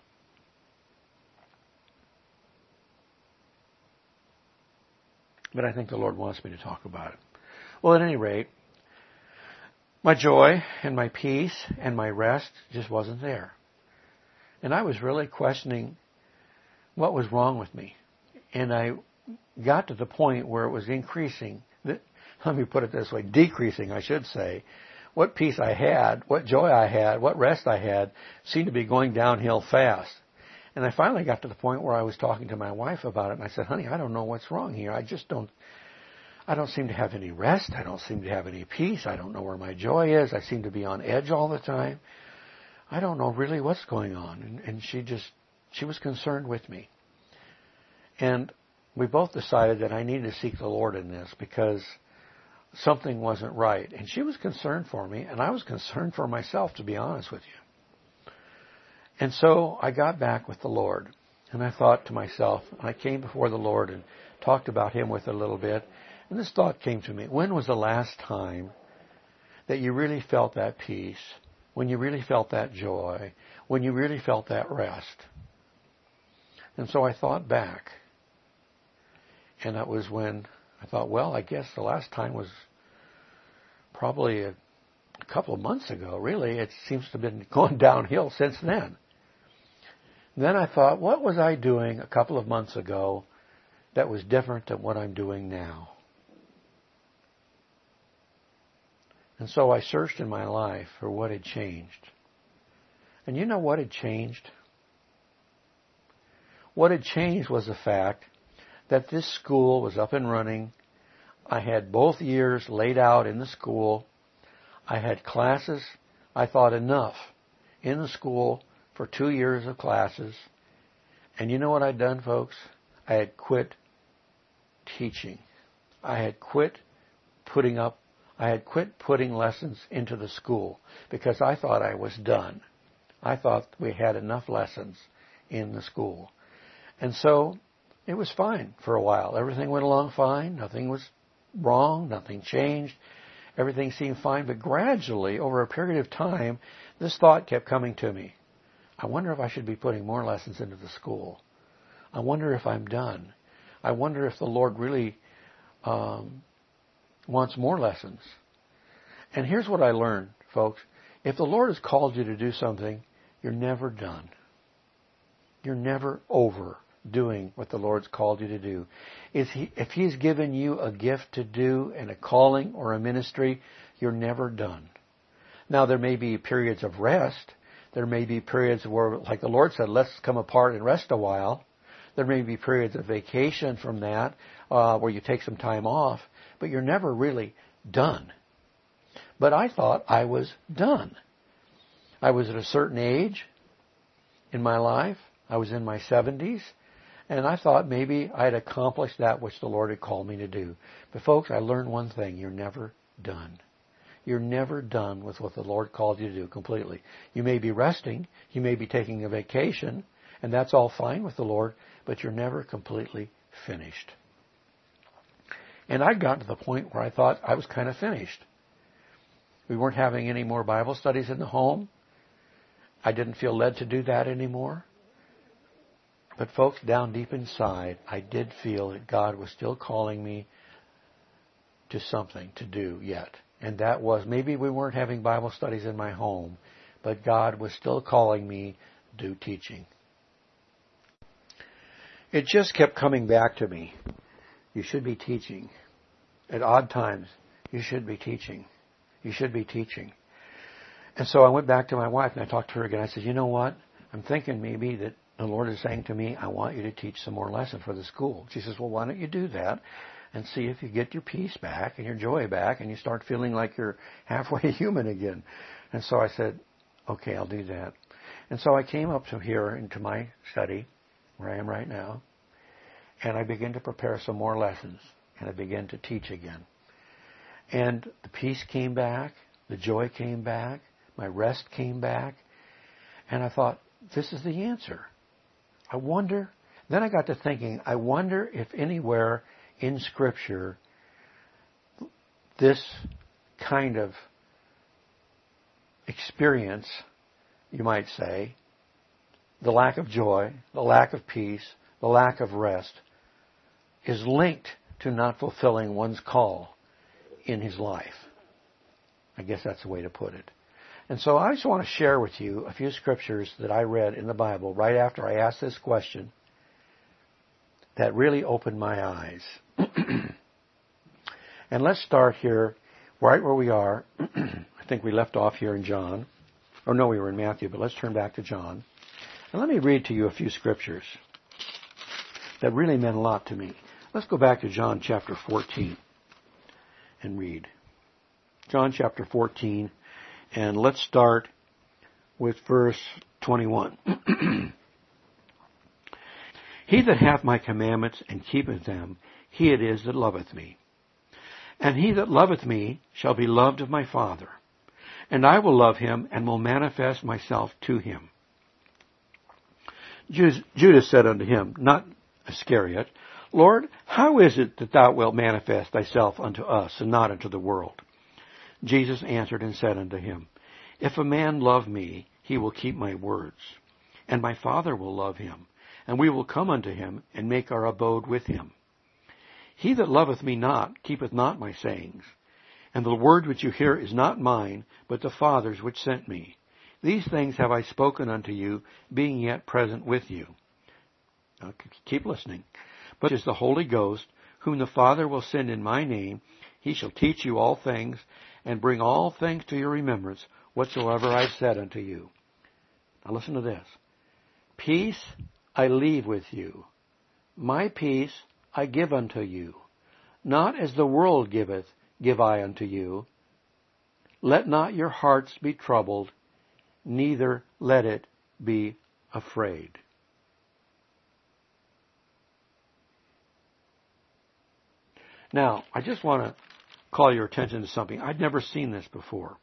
[SPEAKER 2] But I think the Lord wants me to talk about it. Well, at any rate, my joy and my peace and my rest just wasn't there. And I was really questioning what was wrong with me. And I got to the point where it was increasing. Let me put it this way, decreasing, I should say. What peace I had, what joy I had, what rest I had seemed to be going downhill fast. And I finally got to the point where I was talking to my wife about it, and I said, honey, I don't know what's wrong here. I just don't, I don't seem to have any rest. I don't seem to have any peace. I don't know where my joy is. I seem to be on edge all the time. I don't know really what's going on. And, and she just, she was concerned with me. And we both decided that I needed to seek the Lord in this because something wasn't right. And she was concerned for me, and I was concerned for myself, to be honest with you. And so I got back with the Lord, and I thought to myself, I came before the Lord and talked about Him with a little bit, and this thought came to me. When was the last time that you really felt that peace, when you really felt that joy, when you really felt that rest? And so I thought back, and that was when I thought, well, I guess the last time was probably a, a couple of months ago, really. It seems to have been going downhill since then. And then I thought, what was I doing a couple of months ago that was different than what I'm doing now? And so I searched in my life for what had changed. And you know what had changed? What had changed was the fact that this school was up and running. I had both years laid out in the school. I had classes, I thought, enough in the school for two years of classes. And you know what I'd done, folks? I had quit teaching. I had quit putting up, I had quit putting lessons into the school because I thought I was done. I thought we had enough lessons in the school. And so it was fine for a while. Everything went along fine. Nothing was wrong. Nothing changed. Everything seemed fine. But gradually, over a period of time, this thought kept coming to me. I wonder if I should be putting more lessons into the school. I wonder if I'm done. I wonder if the Lord really um, wants more lessons. And here's what I learned, folks. If the Lord has called you to do something, you're never done. You're never over doing what the Lord's called you to do. If, he, if He's given you a gift to do and a calling or a ministry, you're never done. Now, there may be periods of rest. There may be periods where, like the Lord said, let's come apart and rest a while. There may be periods of vacation from that, uh, where you take some time off, but you're never really done. But I thought I was done. I was at a certain age in my life. I was in my seventies. And I thought maybe I had accomplished that which the Lord had called me to do. But folks, I learned one thing. You're never done. You're never done with what the Lord called you to do completely. You may be resting. You may be taking a vacation. And that's all fine with the Lord. But you're never completely finished. And I got to the point where I thought I was kind of finished. We weren't having any more Bible studies in the home. I didn't feel led to do that anymore. But folks, down deep inside, I did feel that God was still calling me to something to do yet. And that was, maybe we weren't having Bible studies in my home, but God was still calling me to do teaching. It just kept coming back to me. You should be teaching. At odd times, you should be teaching. You should be teaching. And so I went back to my wife and I talked to her again. I said, you know what? I'm thinking maybe that the Lord is saying to me, I want you to teach some more lesson for the school. She says, well, why don't you do that and see if you get your peace back and your joy back and you start feeling like you're halfway human again. And so I said, okay, I'll do that. And so I came up to here into my study, where I am right now, and I began to prepare some more lessons, and I began to teach again. And the peace came back, the joy came back, my rest came back, and I thought, this is the answer. I wonder, then I got to thinking, I wonder if anywhere in Scripture this kind of experience, you might say, the lack of joy, the lack of peace, the lack of rest, is linked to not fulfilling one's call in his life. I guess that's the way to put it. And so I just want to share with you a few scriptures that I read in the Bible right after I asked this question that really opened my eyes. And let's start here, right where we are. I think we left off here in John. Oh, no, we were in Matthew, but let's turn back to John. And let me read to you a few scriptures that really meant a lot to me. Let's go back to John chapter fourteen and read. John chapter fourteen, and let's start with verse twenty-one. He that hath my commandments and keepeth them, he it is that loveth me. And he that loveth me shall be loved of my Father. And I will love him and will manifest myself to him. Judas said unto him, not Iscariot, Lord, how is it that thou wilt manifest thyself unto us and not unto the world? Jesus answered and said unto him, If a man love me, he will keep my words. And my Father will love him, and we will come unto him and make our abode with him. He that loveth me not keepeth not my sayings. And the word which you hear is not mine, but the Father's which sent me. These things have I spoken unto you, being yet present with you. Now, keep listening. But is the Holy Ghost, whom the Father will send in my name, he shall teach you all things, and bring all things to your remembrance, whatsoever I have said unto you. Now listen to this. Peace I leave with you. My peace I give unto you. Not as the world giveth, give I unto you. Let not your hearts be troubled, neither let it be afraid. Now, I just want to call your attention to something. I'd never seen this before.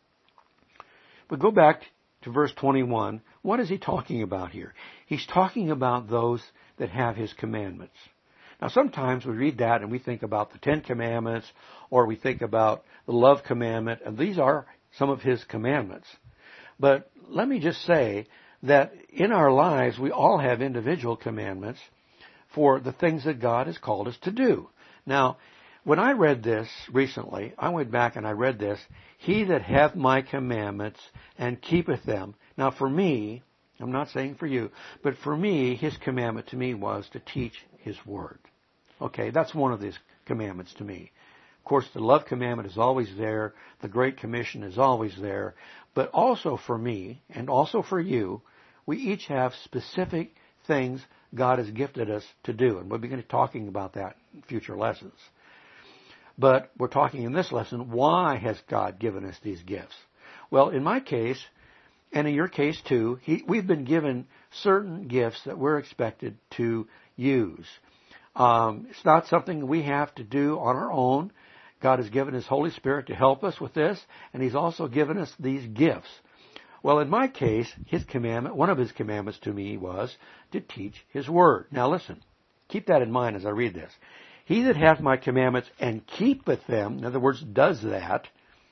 [SPEAKER 2] But go back to verse twenty-one. What is he talking about here? He's talking about those that have his commandments. Now, sometimes we read that and we think about the Ten Commandments, or we think about the love commandment, and these are some of his commandments. But let me just say that in our lives, we all have individual commandments for the things that God has called us to do. Now, when I read this recently, I went back and I read this, He that hath my commandments and keepeth them. Now, for me, I'm not saying for you, but for me, his commandment to me was to teach his word. Okay, that's one of his commandments to me. Of course, the love commandment is always there. The Great Commission is always there. But also for me, and also for you, we each have specific things God has gifted us to do. And we'll be going to be talking about that in future lessons. But we're talking in this lesson, why has God given us these gifts? Well, in my case, and in your case too, he, we've been given certain gifts that we're expected to use. Um, it's not something we have to do on our own. God has given His Holy Spirit to help us with this, and He's also given us these gifts. Well, in my case, His commandment, one of His commandments to me was to teach His Word. Now listen, keep that in mind as I read this. He that hath my commandments and keepeth them, in other words, does that,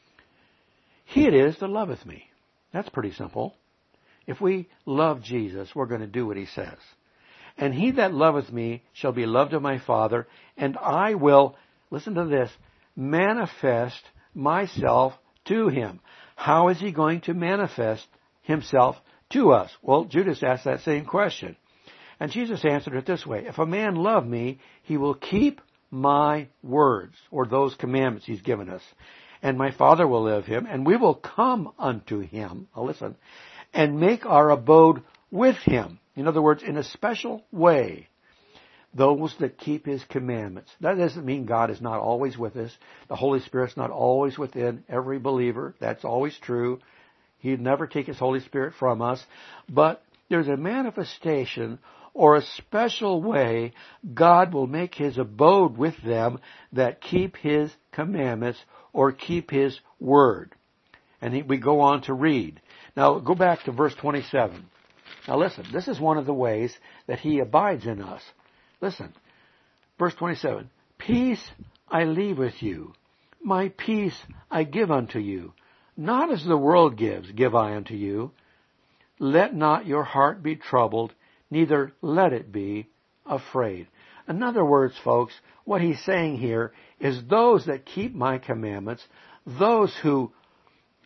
[SPEAKER 2] he it is that loveth me. That's pretty simple. If we love Jesus, we're going to do what He says. And he that loveth me shall be loved of my Father, and I will, listen to this, manifest myself to him. How is he going to manifest himself to us? Well, Judas asked that same question. And Jesus answered it this way. If a man love me, he will keep my words, or those commandments he's given us. And my Father will love him, and we will come unto him, now listen, and make our abode with him. In other words, in a special way, those that keep His commandments. That doesn't mean God is not always with us. The Holy Spirit's not always within every believer. That's always true. He'd never take His Holy Spirit from us. But there's a manifestation or a special way God will make His abode with them that keep His commandments or keep His word. And we go on to read. Now, go back to verse twenty-seven. Now listen, this is one of the ways that He abides in us. Listen, verse twenty-seven. Peace I leave with you. My peace I give unto you. Not as the world gives, give I unto you. Let not your heart be troubled, neither let it be afraid. In other words, folks, what He's saying here is those that keep my commandments, those who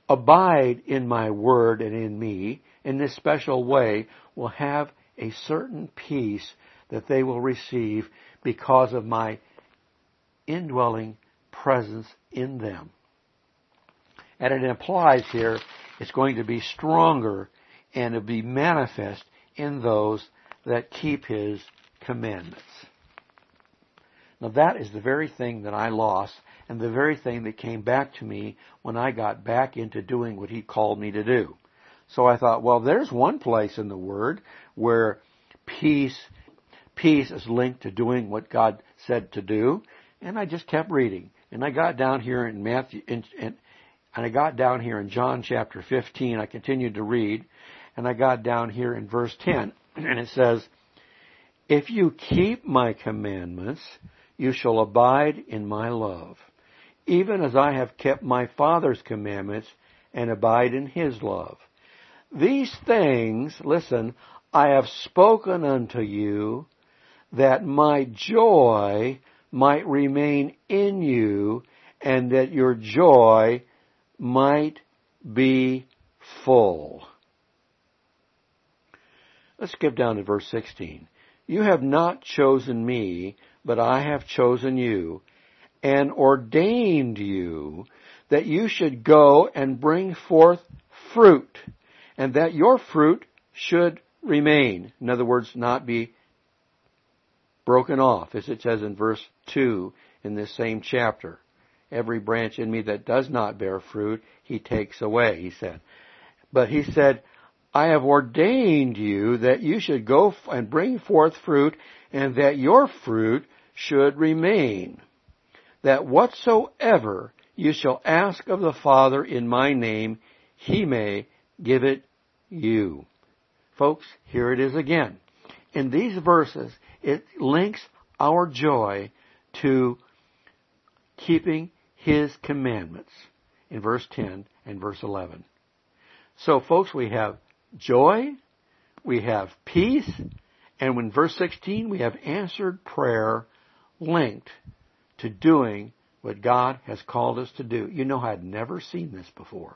[SPEAKER 2] abide in my word and in me in this special way will have a certain peace that they will receive because of my indwelling presence in them. And it implies here it's going to be stronger and it'll be manifest in those that keep His commandments. Now that is the very thing that I lost and the very thing that came back to me when I got back into doing what He called me to do. So I thought, well, there's one place in the Word where peace, peace is linked to doing what God said to do. And I just kept reading. And I got down here in Matthew, in, in, and I got down here in John chapter fifteen. I continued to read. And I got down here in verse ten. And it says, if you keep my commandments, you shall abide in my love, even as I have kept my Father's commandments and abide in His love. These things, listen, I have spoken unto you, that my joy might remain in you, and that your joy might be full. Let's skip down to verse sixteen. You have not chosen me, but I have chosen you, and ordained you, that you should go and bring forth fruit, and that your fruit should remain. In other words, not be broken off, as it says in verse two in this same chapter. Every branch in me that does not bear fruit, He takes away, He said. But He said, I have ordained you that you should go and bring forth fruit, and that your fruit should remain, that whatsoever you shall ask of the Father in my name, He may give it you. Folks, here it is again. In these verses, it links our joy to keeping His commandments in verse ten and verse eleven. So, folks, we have joy, we have peace, and in verse sixteen, we have answered prayer linked to doing what God has called us to do. You know, I'd never seen this before.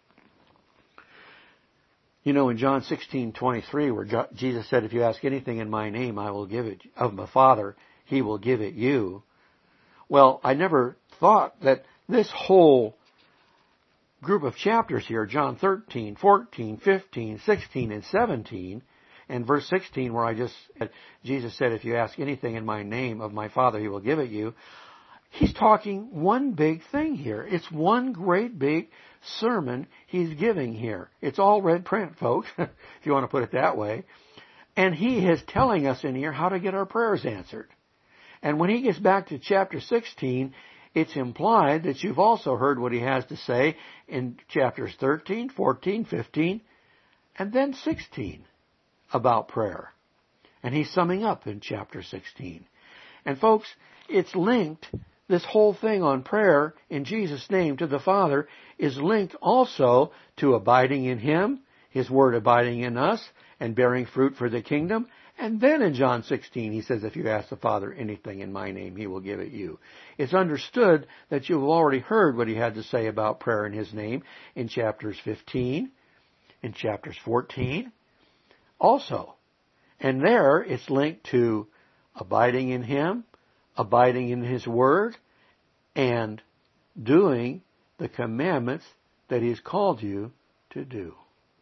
[SPEAKER 2] You know, in John sixteen twenty-three, where Jesus said, if you ask anything in my name, I will give it, of my Father, He will give it you. Well, I never thought that this whole group of chapters here, John thirteen, fourteen, fifteen, sixteen, and seventeen, and verse sixteen, where I just said, Jesus said, if you ask anything in my name of my Father, He will give it you. He's talking one big thing here. It's one great big sermon He's giving here. It's all red print, folks, if you want to put it that way. And He is telling us in here how to get our prayers answered. And when He gets back to chapter sixteen, it's implied that you've also heard what He has to say in chapters thirteen, fourteen, fifteen, and then sixteen about prayer. And He's summing up in chapter sixteen. And folks, it's linked, this whole thing on prayer in Jesus' name to the Father is linked also to abiding in Him, His Word abiding in us, and bearing fruit for the kingdom. And then in John sixteen, He says, if you ask the Father anything in my name, He will give it you. It's understood that you've already heard what He had to say about prayer in His name in chapters fifteen, in chapters fourteen also. And there it's linked to abiding in Him, abiding in His Word, and doing the commandments that He's called you to do.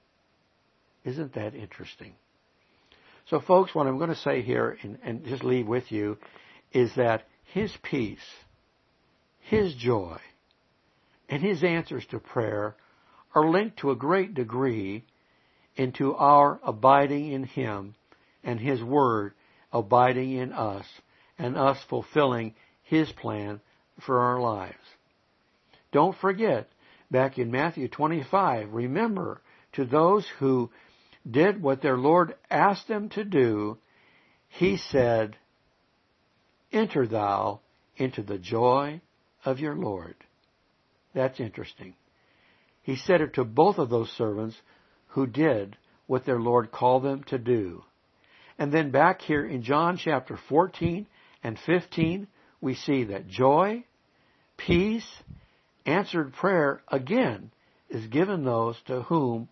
[SPEAKER 2] Isn't that interesting? So, folks, what I'm going to say here and, and just leave with you is that His peace, His joy, and His answers to prayer are linked to a great degree into our abiding in Him and His Word abiding in us and us fulfilling His plan for our lives. Don't forget, back in Matthew twenty-five, remember, to those who did what their Lord asked them to do, He said, enter thou into the joy of your Lord. That's interesting. He said it to both of those servants who did what their Lord called them to do. And then back here in John chapter fourteen and fifteen, we see that joy, peace, answered prayer, again, is given those to whom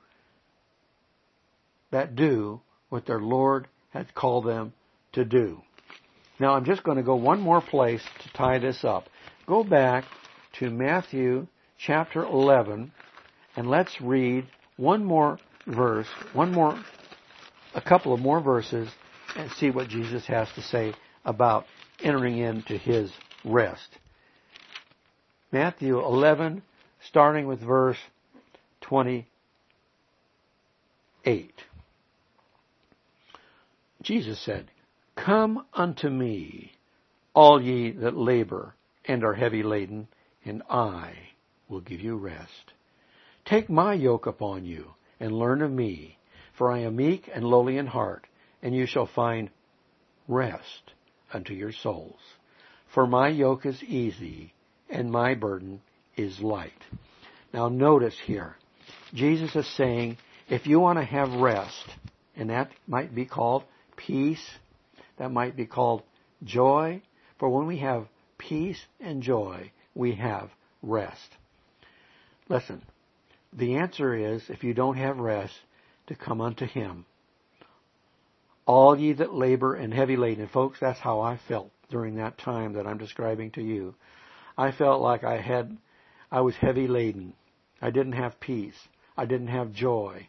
[SPEAKER 2] that do what their Lord has called them to do. Now I'm just going to go one more place to tie this up. Go back to Matthew chapter eleven, and let's read one more verse, one more, a couple of more verses, and see what Jesus has to say about entering into His rest. Matthew eleven, starting with verse twenty-eight. Jesus said, "Come unto me, all ye that labor and are heavy laden, and I will give you rest. Take my yoke upon you, and learn of me, for I am meek and lowly in heart, and you shall find rest unto your souls. For my yoke is easy, and my burden is light." Now notice here, Jesus is saying, if you want to have rest, and that might be called peace, that might be called joy, for when we have peace and joy, we have rest. Listen, the answer is, if you don't have rest, to come unto Him. All ye that labor and heavy laden. And folks, that's how I felt during that time that I'm describing to you. I felt like I had, I was heavy laden. I didn't have peace. I didn't have joy.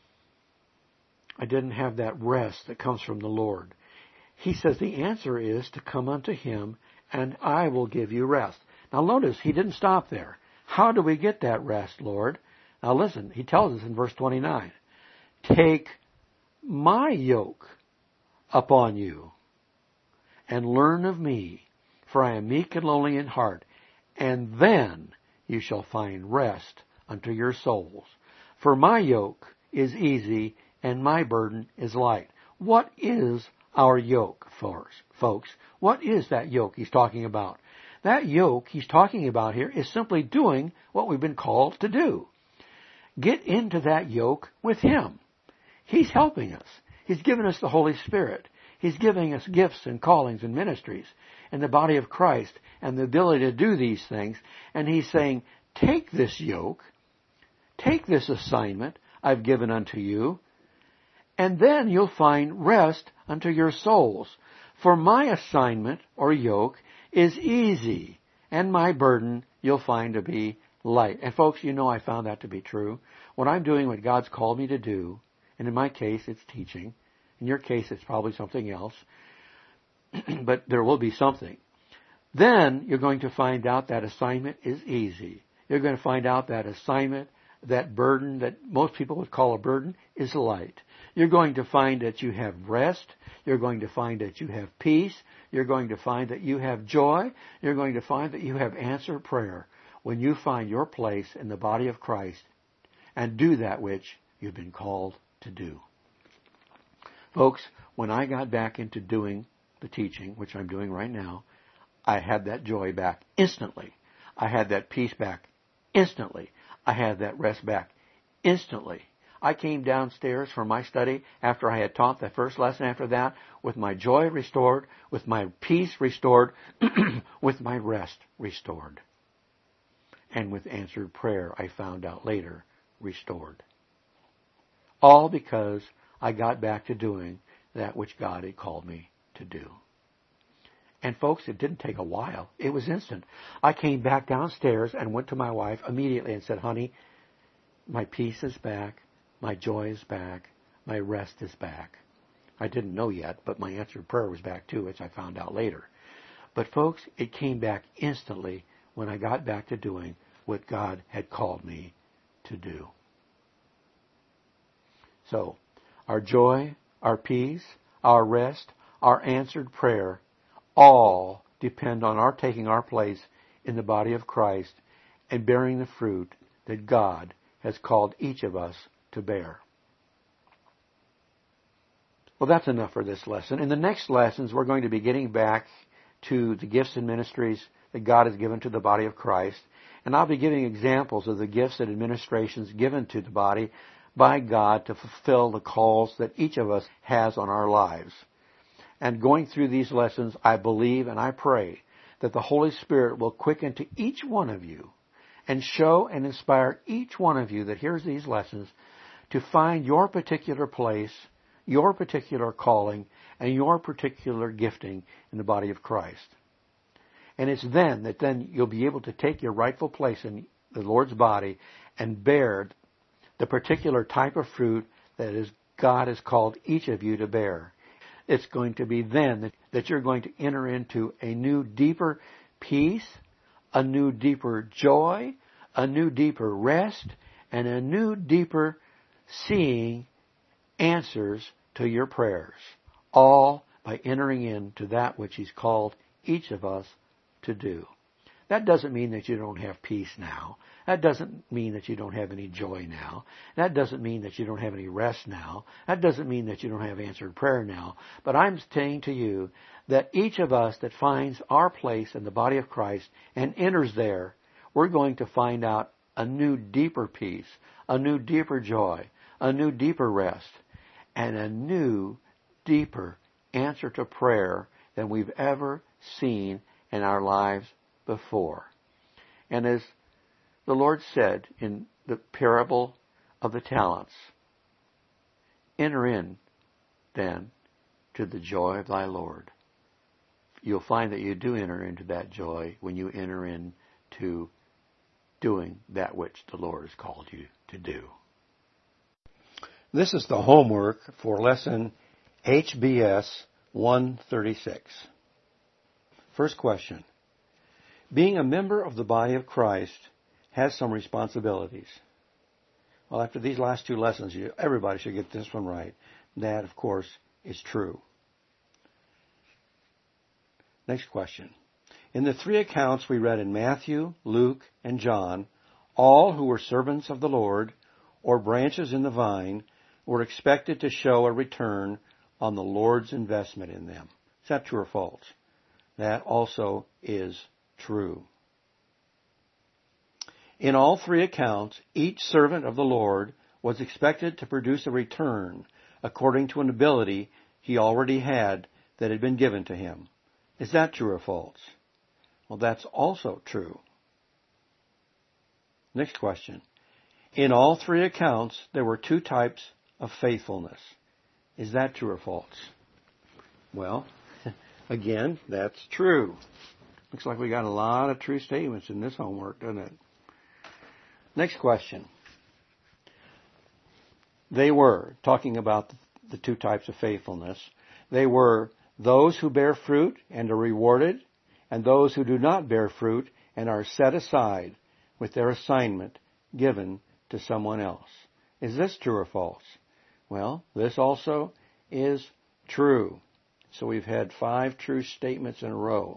[SPEAKER 2] I didn't have that rest that comes from the Lord. He says the answer is to come unto Him, and I will give you rest. Now notice, He didn't stop there. How do we get that rest, Lord? Now listen, He tells us in verse twenty-nine, "Take my yoke upon you, and learn of me, for I am meek and lowly in heart, and then you shall find rest unto your souls. For my yoke is easy, and my burden is light." What is our yoke, folks? What is that yoke He's talking about? That yoke He's talking about here is simply doing what we've been called to do. Get into that yoke with Him. He's helping us. He's given us the Holy Spirit. He's giving us gifts and callings and ministries in the body of Christ and the ability to do these things. And He's saying, take this yoke, take this assignment I've given unto you, and then you'll find rest unto your souls. For my assignment or yoke is easy, and my burden you'll find to be light. And folks, you know I found that to be true. When I'm doing what God's called me to do, and in my case it's teaching, in your case it's probably something else, but there will be something, then you're going to find out that assignment is easy. You're going to find out that assignment, that burden that most people would call a burden, is light. You're going to find that you have rest. You're going to find that you have peace. You're going to find that you have joy. You're going to find that you have answered prayer when you find your place in the body of Christ and do that which you've been called to do. Folks, when I got back into doing the teaching, which I'm doing right now, I had that joy back instantly. I had that peace back instantly. I had that rest back instantly. I came downstairs from my study after I had taught that first lesson after that with my joy restored, with my peace restored, with my rest restored. And with answered prayer, I found out later, restored. All because I got back to doing that which God had called me to do. And folks, it didn't take a while. It was instant. I came back downstairs and went to my wife immediately and said, "Honey, my peace is back. My joy is back. My rest is back." I didn't know yet, but my answered prayer was back too, which I found out later. But folks, it came back instantly when I got back to doing what God had called me to do. So, our joy, our peace, our rest, our answered prayer, all depend on our taking our place in the body of Christ and bearing the fruit that God has called each of us to bear. Well, that's enough for this lesson. In the next lessons, we're going to be getting back to the gifts and ministries that God has given to the body of Christ. And I'll be giving examples of the gifts and administrations given to the body by God to fulfill the calls that each of us has on our lives. And going through these lessons, I believe and I pray that the Holy Spirit will quicken to each one of you and show and inspire each one of you that hears these lessons to find your particular place, your particular calling, and your particular gifting in the body of Christ. And it's then that then you'll be able to take your rightful place in the Lord's body and bear the particular type of fruit that is God has called each of you to bear. It's going to be then that, that you're going to enter into a new, deeper peace, a new, deeper joy, a new, deeper rest, and a new, deeper seeing answers to your prayers, all by entering into that which He's called each of us to do. That doesn't mean that you don't have peace now. That doesn't mean that you don't have any joy now. That doesn't mean that you don't have any rest now. That doesn't mean that you don't have answered prayer now. But I'm saying to you that each of us that finds our place in the body of Christ and enters there, we're going to find out a new, deeper peace, a new, deeper joy, a new, deeper rest, and a new, deeper answer to prayer than we've ever seen in our lives before. And as the Lord said in the parable of the talents, enter in then to the joy of thy Lord. You'll find that you do enter into that joy when you enter into doing that which the Lord has called you to do. This is the homework for lesson H B S one thirty-six. First question. Being a member of the body of Christ has some responsibilities. Well, after these last two lessons, you, everybody should get this one right. That, of course, is true. Next question. In the three accounts we read in Matthew, Luke, and John, all who were servants of the Lord or branches in the vine were expected to show a return on the Lord's investment in them. Is that true or false? That also is true. In all three accounts, each servant of the Lord was expected to produce a return according to an ability he already had that had been given to him. Is that true or false? Well, that's also true. Next question. In all three accounts, there were two types of faithfulness. Is that true or false? Well, again, that's true. Looks like we got a lot of true statements in this homework, doesn't it? Next question. They were, talking about the two types of faithfulness, they were those who bear fruit and are rewarded, and those who do not bear fruit and are set aside with their assignment given to someone else. Is this true or false? Well, this also is true. So we've had five true statements in a row.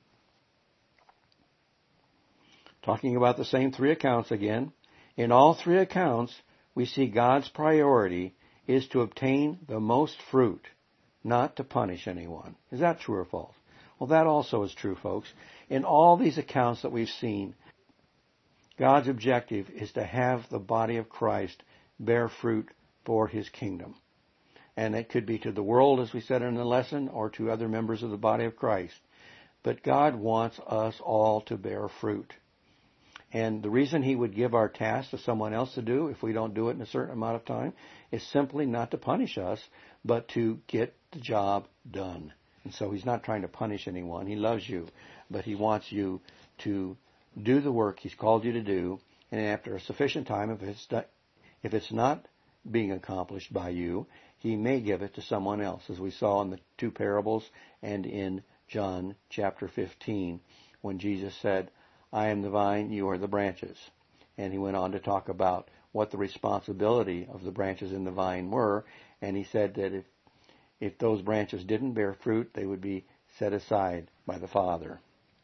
[SPEAKER 2] Talking about the same three accounts again. In all three accounts, we see God's priority is to obtain the most fruit, not to punish anyone. Is that true or false? Well, that also is true, folks. In all these accounts that we've seen, God's objective is to have the body of Christ bear fruit for His kingdom. And it could be to the world, as we said in the lesson, or to other members of the body of Christ. But God wants us all to bear fruit. And the reason He would give our task to someone else to do, if we don't do it in a certain amount of time, is simply not to punish us, but to get the job done. And so He's not trying to punish anyone. He loves you, but He wants you to do the work He's called you to do. And after a sufficient time, if it's not, if it's not being accomplished by you, He may give it to someone else, as we saw in the two parables and in John chapter fifteen, when Jesus said, I am the vine, you are the branches. And He went on to talk about what the responsibility of the branches in the vine were, and He said that if if those branches didn't bear fruit, they would be set aside by the Father.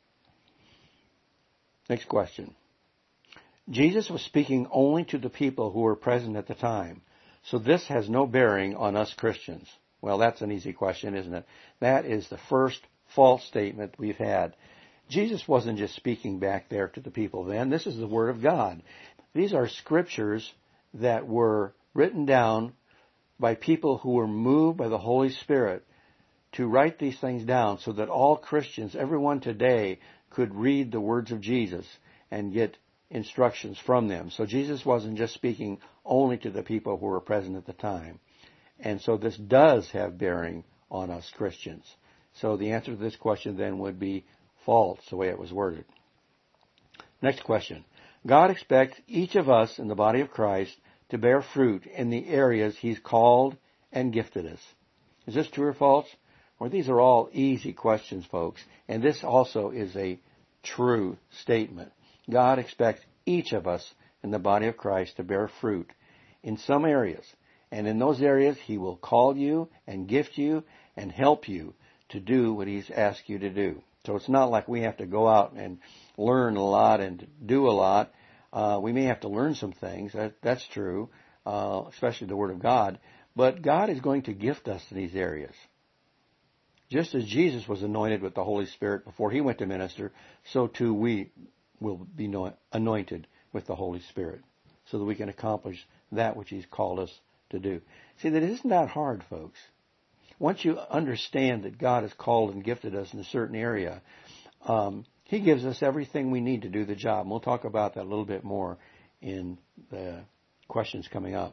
[SPEAKER 2] Next question. Jesus was speaking only to the people who were present at the time, so this has no bearing on us Christians. Well, that's an easy question, isn't it? That is the first false statement we've had. Jesus wasn't just speaking back there to the people then. This is the Word of God. These are scriptures that were written down by people who were moved by the Holy Spirit to write these things down so that all Christians, everyone today, could read the words of Jesus and get instructions from them. So Jesus wasn't just speaking only to the people who were present at the time. And so this does have bearing on us Christians. So the answer to this question then would be false, the way it was worded. Next question. God expects each of us in the body of Christ to bear fruit in the areas He's called and gifted us. Is this true or false? Well, these are all easy questions, folks. And this also is a true statement. God expects each of us in the body of Christ to bear fruit in some areas. And in those areas, He will call you and gift you and help you to do what He's asked you to do. So it's not like we have to go out and learn a lot and do a lot. Uh, we may have to learn some things. That, that's true, uh, especially the Word of God. But God is going to gift us in these areas. Just as Jesus was anointed with the Holy Spirit before He went to minister, so too we will be anointed with the Holy Spirit so that we can accomplish that which He's called us to do. See, that isn't that hard, folks. Once you understand that God has called and gifted us in a certain area, um, He gives us everything we need to do the job. And we'll talk about that a little bit more in the questions coming up.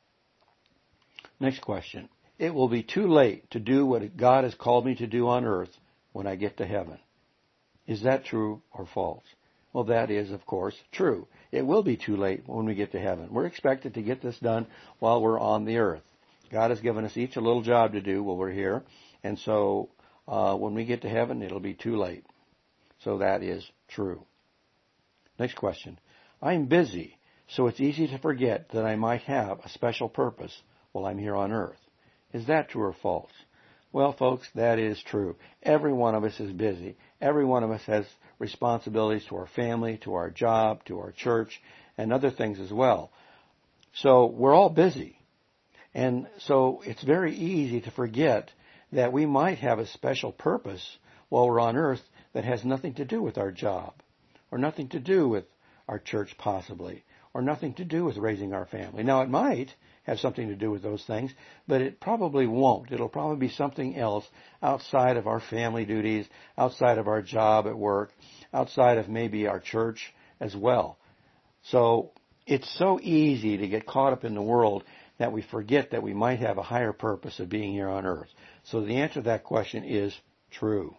[SPEAKER 2] Next question. It will be too late to do what God has called me to do on earth when I get to heaven. Is that true or false? Well, that is, of course, true. It will be too late when we get to heaven. We're expected to get this done while we're on the earth. God has given us each a little job to do while we're here. And so uh, when we get to heaven, it'll be too late. So that is true. Next question. I'm busy, so it's easy to forget that I might have a special purpose while I'm here on earth. Is that true or false? Well, folks, that is true. Every one of us is busy. Every one of us has responsibilities to our family, to our job, to our church, and other things as well. So we're all busy. And so it's very easy to forget that we might have a special purpose while we're on earth that has nothing to do with our job, or nothing to do with our church possibly, or nothing to do with raising our family. Now, it might have something to do with those things, but it probably won't. It'll probably be something else outside of our family duties, outside of our job at work, outside of maybe our church as well. So it's so easy to get caught up in the world that we forget that we might have a higher purpose of being here on earth. So the answer to that question is true.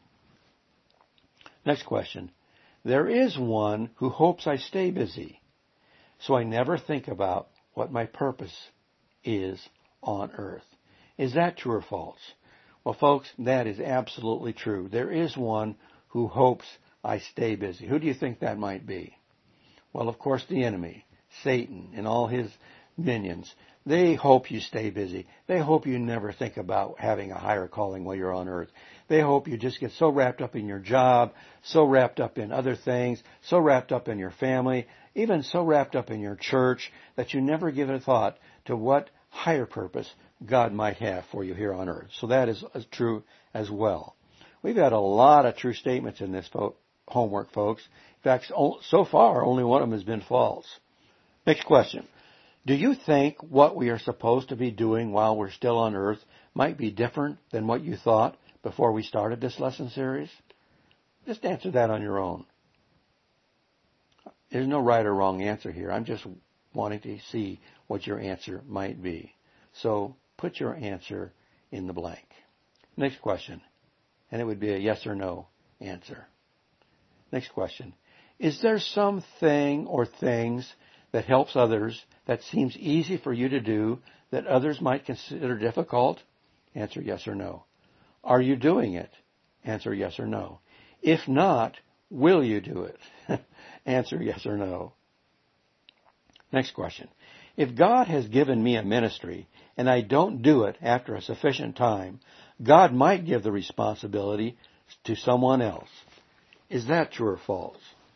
[SPEAKER 2] Next question. There is one who hopes I stay busy, so I never think about what my purpose is on earth. Is that true or false? Well, folks, that is absolutely true. There is one who hopes I stay busy. Who do you think that might be? Well, of course, the enemy, Satan, and all his minions. They hope you stay busy. They hope you never think about having a higher calling while you're on earth. They hope you just get so wrapped up in your job, so wrapped up in other things, so wrapped up in your family, even so wrapped up in your church that you never give a thought to what higher purpose God might have for you here on earth. So that is true as well. We've got a lot of true statements in this fo- homework, folks. In fact, so far, only one of them has been false. Next question. Do you think what we are supposed to be doing while we're still on earth might be different than what you thought before we started this lesson series? Just answer that on your own. There's no right or wrong answer here. I'm just wanting to see what your answer might be. So put your answer in the blank. Next question. And it would be a yes or no answer. Next question. Is there something or things that helps others that seems easy for you to do that others might consider difficult? Answer yes or no. Are you doing it? Answer yes or no. If not, will you do it? Answer yes or no. Next question. If God has given me a ministry and I don't do it after a sufficient time, God might give the responsibility to someone else. Is that true or false?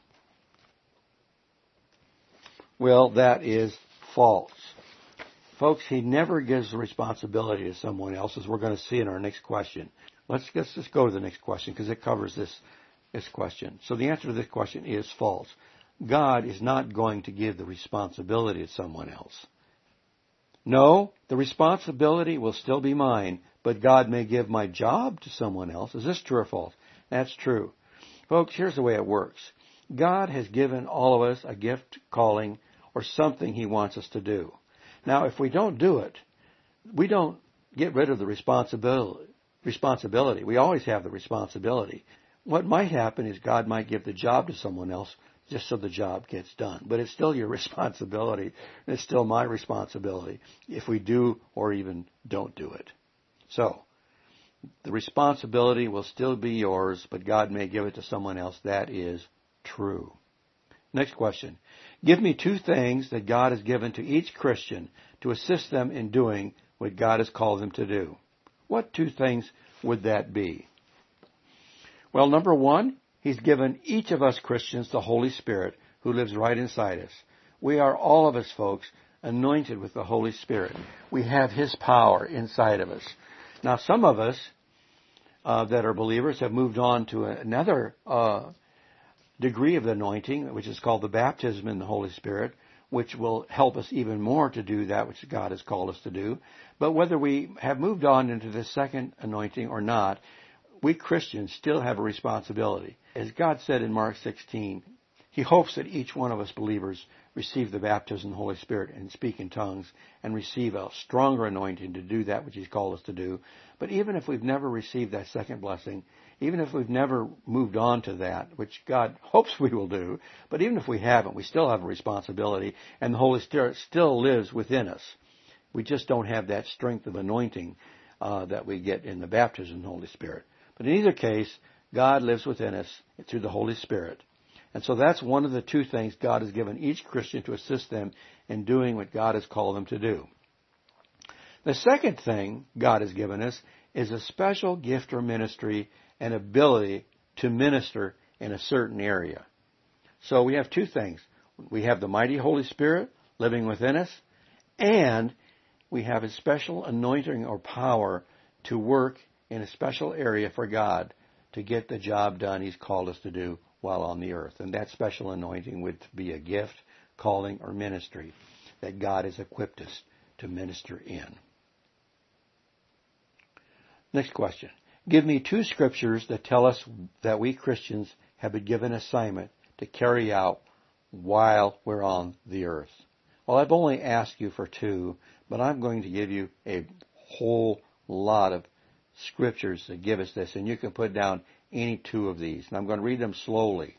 [SPEAKER 2] Well, that is false. Folks, He never gives the responsibility to someone else, as we're going to see in our next question. Let's, let's just go to the next question because it covers this, this question. So the answer to this question is false. God is not going to give the responsibility to someone else. No, the responsibility will still be mine, but God may give my job to someone else. Is this true or false? That's true. Folks, here's the way it works. God has given all of us a gift, calling, or something He wants us to do. Now, if we don't do it, we don't get rid of the responsibility. Responsibility. We always have the responsibility. What might happen is God might give the job to someone else just so the job gets done. But it's still your responsibility, and it's still my responsibility if we do or even don't do it. So, the responsibility will still be yours, but God may give it to someone else. That is true. Next question. Give me two things that God has given to each Christian to assist them in doing what God has called them to do. What two things would that be? Well, number one, He's given each of us Christians the Holy Spirit who lives right inside us. We are, all of us folks, anointed with the Holy Spirit. We have His power inside of us. Now, some of us uh, that are believers have moved on to another uh, degree of the anointing, which is called the baptism in the Holy Spirit, which will help us even more to do that which God has called us to do. But whether we have moved on into the second anointing or not, we Christians still have a responsibility. As God said in Mark sixteen, He hopes that each one of us believers receive the baptism in the Holy Spirit and speak in tongues and receive a stronger anointing to do that which He's called us to do. But even if we've never received that second blessing, even if we've never moved on to that, which God hopes we will do, but even if we haven't, we still have a responsibility, and the Holy Spirit still lives within us. We just don't have that strength of anointing uh, that we get in the baptism in the Holy Spirit. But in either case, God lives within us through the Holy Spirit. And so that's one of the two things God has given each Christian to assist them in doing what God has called them to do. The second thing God has given us is a special gift or ministry and ability to minister in a certain area. So we have two things. We have the mighty Holy Spirit living within us, and we have a special anointing or power to work in a special area for God to get the job done He's called us to do while on the earth. And that special anointing would be a gift, calling, or ministry that God has equipped us to minister in. Next question. Give me two scriptures that tell us that we Christians have been given an assignment to carry out while we're on the earth. Well, I've only asked you for two, but I'm going to give you a whole lot of scriptures that give us this, and you can put down any two of these. And I'm going to read them slowly.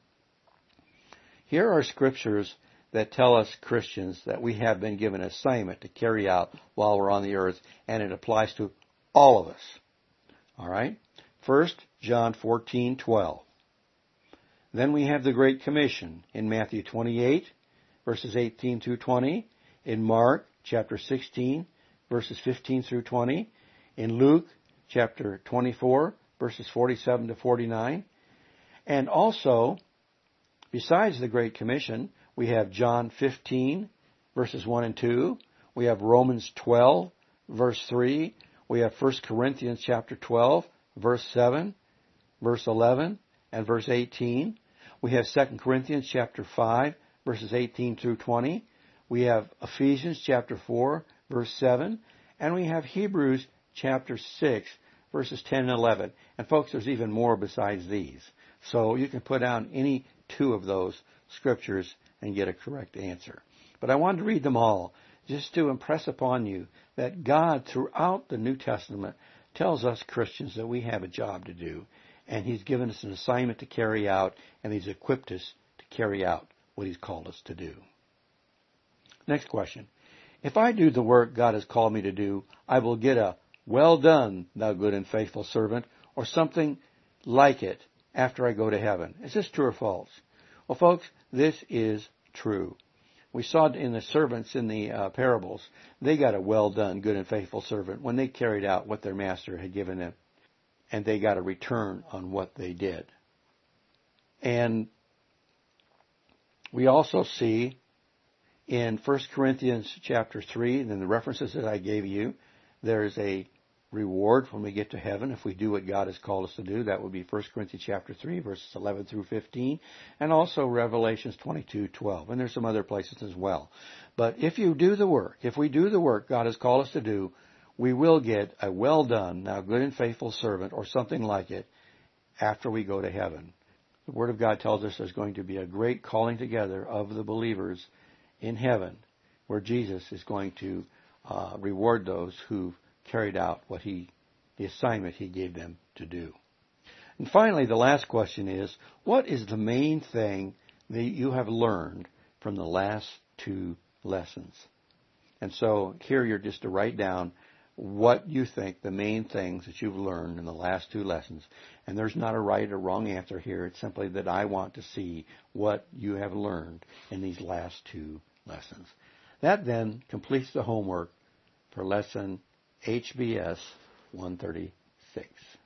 [SPEAKER 2] Here are scriptures that tell us Christians that we have been given an assignment to carry out while we're on the earth, and it applies to all of us. All right? First, John fourteen twelve. Then we have the Great Commission in Matthew twenty-eight, verses eighteen through twenty. In Mark chapter sixteen, verses fifteen through twenty. In Luke chapter twenty-four, verses forty-seven to forty-nine. And also, besides the Great Commission, we have John fifteen, verses one and two. We have Romans twelve, verse three. We have First Corinthians chapter twelve, verse seven, verse eleven, and verse eighteen. We have Second Corinthians chapter five, verses eighteen through twenty. We have Ephesians chapter four, verse seven. And we have Hebrews chapter six, verses ten and eleven. And folks, there's even more besides these. So you can put down any two of those scriptures and get a correct answer. But I wanted to read them all just to impress upon you that God, throughout the New Testament, tells us Christians that we have a job to do, and He's given us an assignment to carry out, and He's equipped us to carry out what He's called us to do. Next question. If I do the work God has called me to do, I will get a "Well done, thou good and faithful servant," or something like it after I go to heaven. Is this true or false? Well, folks, this is true. We saw it in the servants in the uh, parables. They got a "well done, good and faithful servant" when they carried out what their master had given them, and they got a return on what they did. And we also see in First Corinthians chapter three, and in the references that I gave you, there's a reward when we get to heaven if we do what God has called us to do. That would be First Corinthians chapter three, verses eleven through fifteen, and also Revelations twenty-two twelve. And there's some other places as well. But if you do the work, if we do the work God has called us to do, we will get a "well done, thou good and faithful servant," or something like it, after we go to heaven. The Word of God tells us there's going to be a great calling together of the believers in heaven, where Jesus is going to uh, reward those who've carried out what he, the assignment he gave them to do. And finally, the last question is, what is the main thing that you have learned from the last two lessons? And so here you're just to write down what you think the main things that you've learned in the last two lessons. And there's not a right or wrong answer here. It's simply that I want to see what you have learned in these last two lessons. That then completes the homework for lesson H B S one thirty-six.